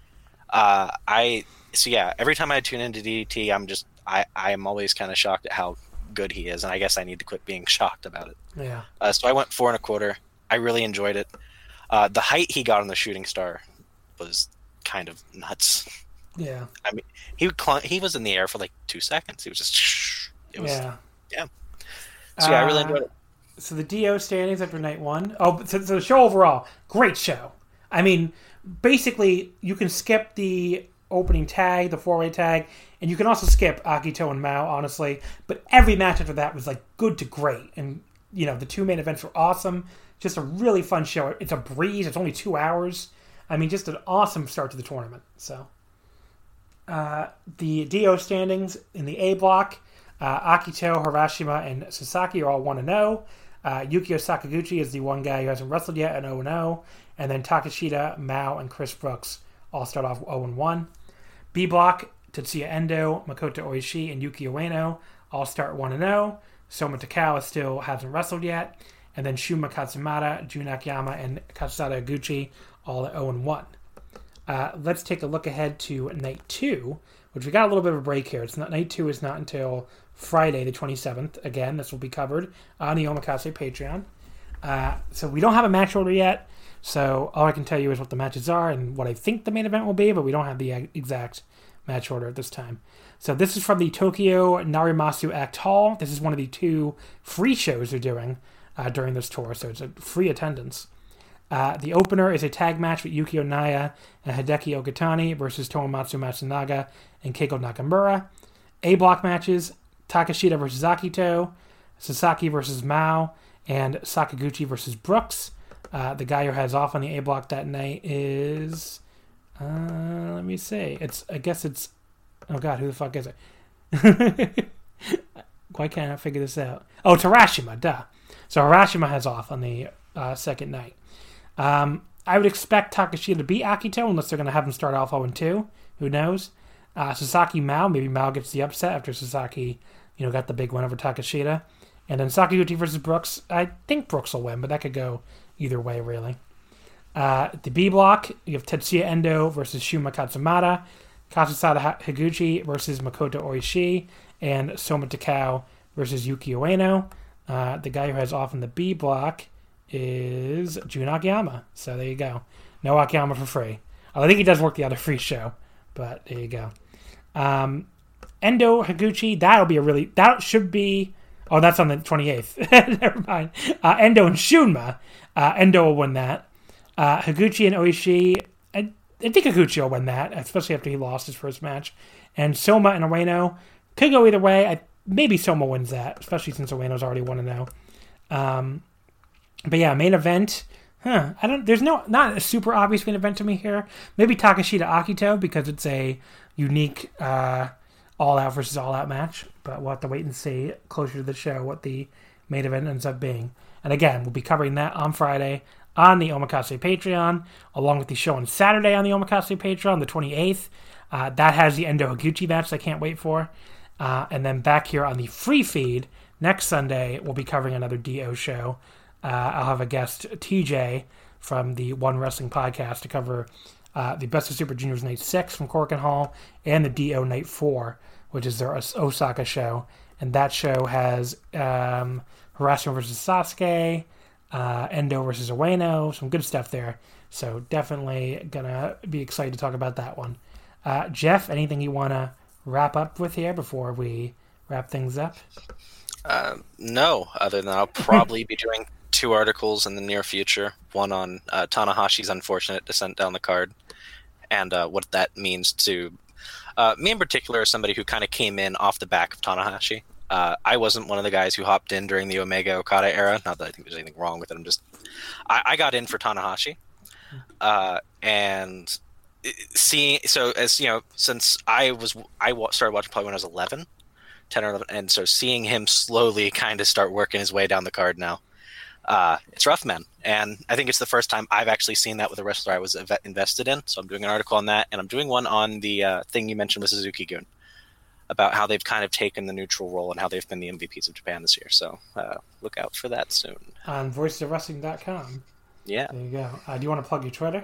[SPEAKER 3] Every time I tune into DDT, I'm always kind of shocked at how good he is, and I guess I need to quit being shocked about it.
[SPEAKER 2] Yeah.
[SPEAKER 3] So I went 4 1/4. I really enjoyed it. The height he got on the shooting star was kind of nuts.
[SPEAKER 2] Yeah.
[SPEAKER 3] I mean, he was in the air for like 2 seconds. He was just. Yeah. So I really enjoyed it.
[SPEAKER 2] So the DO standings after night 1. Oh, so the show overall, great show. I mean, basically, you can skip the opening tag, the 4-way tag, and you can also skip Akito and Mao, honestly. But every match after that was like good to great, and you know the 2 main events were awesome. Just a really fun show. It's a breeze. It's only 2 hours. I mean, just an awesome start to the tournament. So, the DO standings in the A block, Akito, Harashima, and Sasaki are all 1-0. Yukio Sakaguchi is the one guy who hasn't wrestled yet at 0-0. And then Takeshita, Mao, and Chris Brooks all start off 0-1. B block, Tetsuya Endo, Makoto Oishi, and Yuki Ueno all start 1-0. Soma Takao still hasn't wrestled yet. And then Shuma Katsumata, Jun Akiyama, and Katsusada Higuchi all at 0-1. Let's take a look ahead to night 2, which we got a little bit of a break here. Night 2 is not until Friday the 27th. Again, this will be covered on the Omakase Patreon. So we don't have a match order yet. So all I can tell you is what the matches are and what I think the main event will be, but we don't have the exact match order at this time. So this is from the Tokyo Narimasu Act Hall. This is one of the 2 free shows they're doing during this tour, so it's a free attendance. The opener is a tag match with Yukio Naya and Hideki Okatani versus Tomomatsu Matsunaga and Keiko Nakamura. A block matches, Takeshita versus Akito, Sasaki versus Mao, and Sakaguchi versus Brooks. The guy who has off on the A block that night is... let me see. Oh god, who the fuck is it? Why can't I figure this out? Oh, it's Harashima, duh. So Harashima has off on the second night. I would expect Takeshita to beat Akito unless they're going to have him start off 0-2. Who knows? Sasaki Mao, maybe Mao gets the upset after Sasaki, got the big win over Takeshita. And then Sakaguchi versus Brooks. I think Brooks will win, but that could go either way, really. The B block, you have Tetsuya Endo versus Shuma Katsumata, Katsusada Higuchi versus Makoto Oishi, and Soma Takao versus Yuki Ueno. The guy who has off in the B block is Jun Akiyama. So there you go. No Akiyama for free. I think he does work the other free show, but there you go. Endo Higuchi, that should be Oh, that's on the 28th. Never mind. Endo and Shunma. Endo will win that. Higuchi and Oishi. I think Higuchi will win that, especially after he lost his first match. And Soma and Ueno. Could go either way. Maybe Soma wins that, especially since Ueno's already 1-0. But yeah, main event. There's not a super obvious main event to me here. Maybe Takeshita Akito because it's a unique all out versus all out match. But we'll have to wait and see closer to the show what the main event ends up being. And again, we'll be covering that on Friday on the Omakase Patreon, along with the show on Saturday on the Omakase Patreon, the 28th. That has the Endo Higuchi match I can't wait for. And then back here on the free feed, next Sunday, we'll be covering another DO show. I'll have a guest, TJ, from the One Wrestling Podcast to cover the Best of Super Juniors Night 6 from Korakuen Hall and the DO Night 4, which is their Osaka show. And that show has Harashima versus Sasuke, Endo versus Ueno, some good stuff there. So definitely going to be excited to talk about that one. Jeff, anything you want to wrap up with here before we wrap things up?
[SPEAKER 3] No, other than I'll probably be doing 2 articles in the near future. One on Tanahashi's unfortunate descent down the card and what that means to me in particular as somebody who kind of came in off the back of Tanahashi. I wasn't one of the guys who hopped in during the Omega Okada era. Not that I think there's anything wrong with it. I got in for Tanahashi. And seeing, so as you know, since I started watching probably when I was 10 or 11, and so seeing him slowly kind of start working his way down the card now, it's rough, man. And I think it's the first time I've actually seen that with a wrestler I was invested in. So I'm doing an article on that, and I'm doing one on the thing you mentioned with Suzuki-gun, about how they've kind of taken the neutral role and how they've been the MVPs of Japan this year. So look out for that soon.
[SPEAKER 2] On voicesofwrestling.com.
[SPEAKER 3] Yeah.
[SPEAKER 2] There you go. Do you want to plug your Twitter?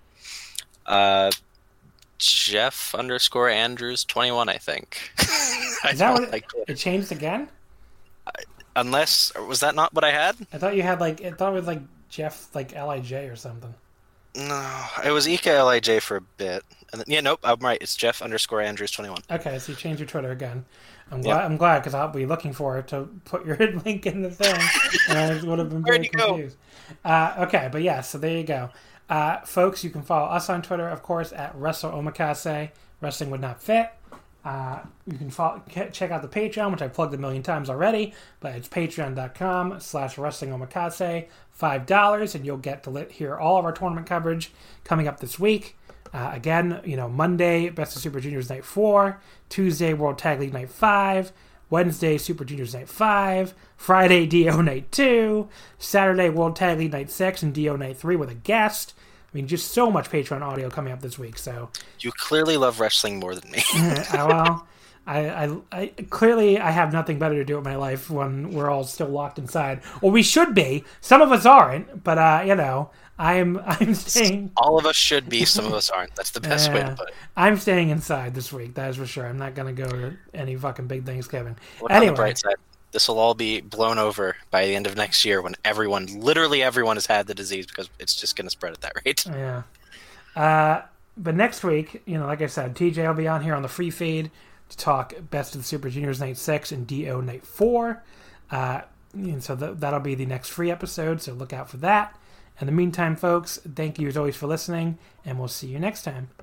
[SPEAKER 3] Jeff_Andrews21, I think.
[SPEAKER 2] Is that what it changed again?
[SPEAKER 3] Unless, was that not what I had?
[SPEAKER 2] I thought you had it was Jeff LIJ or something.
[SPEAKER 3] No, it was Ika LIJ for a bit. And then, nope, I'm right. It's Jeff_Andrews21.
[SPEAKER 2] Okay, so you changed your Twitter again. I'm glad because I'll be looking for it to put your link in the thing. And I would have been very confused. Okay, but yeah, so there you go. Folks, you can follow us on Twitter, of course, at WrestleOmakase. Wrestling Would Not Fit. You can check out the Patreon, which I've plugged a million times already, but it's patreon.com/WrestlingOmakase, $5, and you'll get to hear all of our tournament coverage coming up this week. Again, Monday, Best of Super Juniors Night 4, Tuesday, World Tag League Night 5, Wednesday, Super Juniors Night 5, Friday, DO Night 2, Saturday, World Tag League Night 6, and DO Night 3 with a guest. I mean, just so much Patreon audio coming up this week. So
[SPEAKER 3] you clearly love wrestling more than me.
[SPEAKER 2] Well, I clearly I have nothing better to do with my life when we're all still locked inside. Well, we should be. Some of us aren't, but I'm staying.
[SPEAKER 3] All of us should be. Some of us aren't. That's the best way to put it.
[SPEAKER 2] I'm staying inside this week. That is for sure. I'm not going to go to any fucking big Thanksgiving.
[SPEAKER 3] Look on the bright side. This will all be blown over by the end of next year when literally everyone has had the disease because it's just going to spread at that rate.
[SPEAKER 2] Yeah. But next week, like I said, TJ will be on here on the free feed to talk Best of the Super Juniors Night 6 and DO Night 4. And so that'll be the next free episode, so look out for that. In the meantime, folks, thank you as always for listening, and we'll see you next time.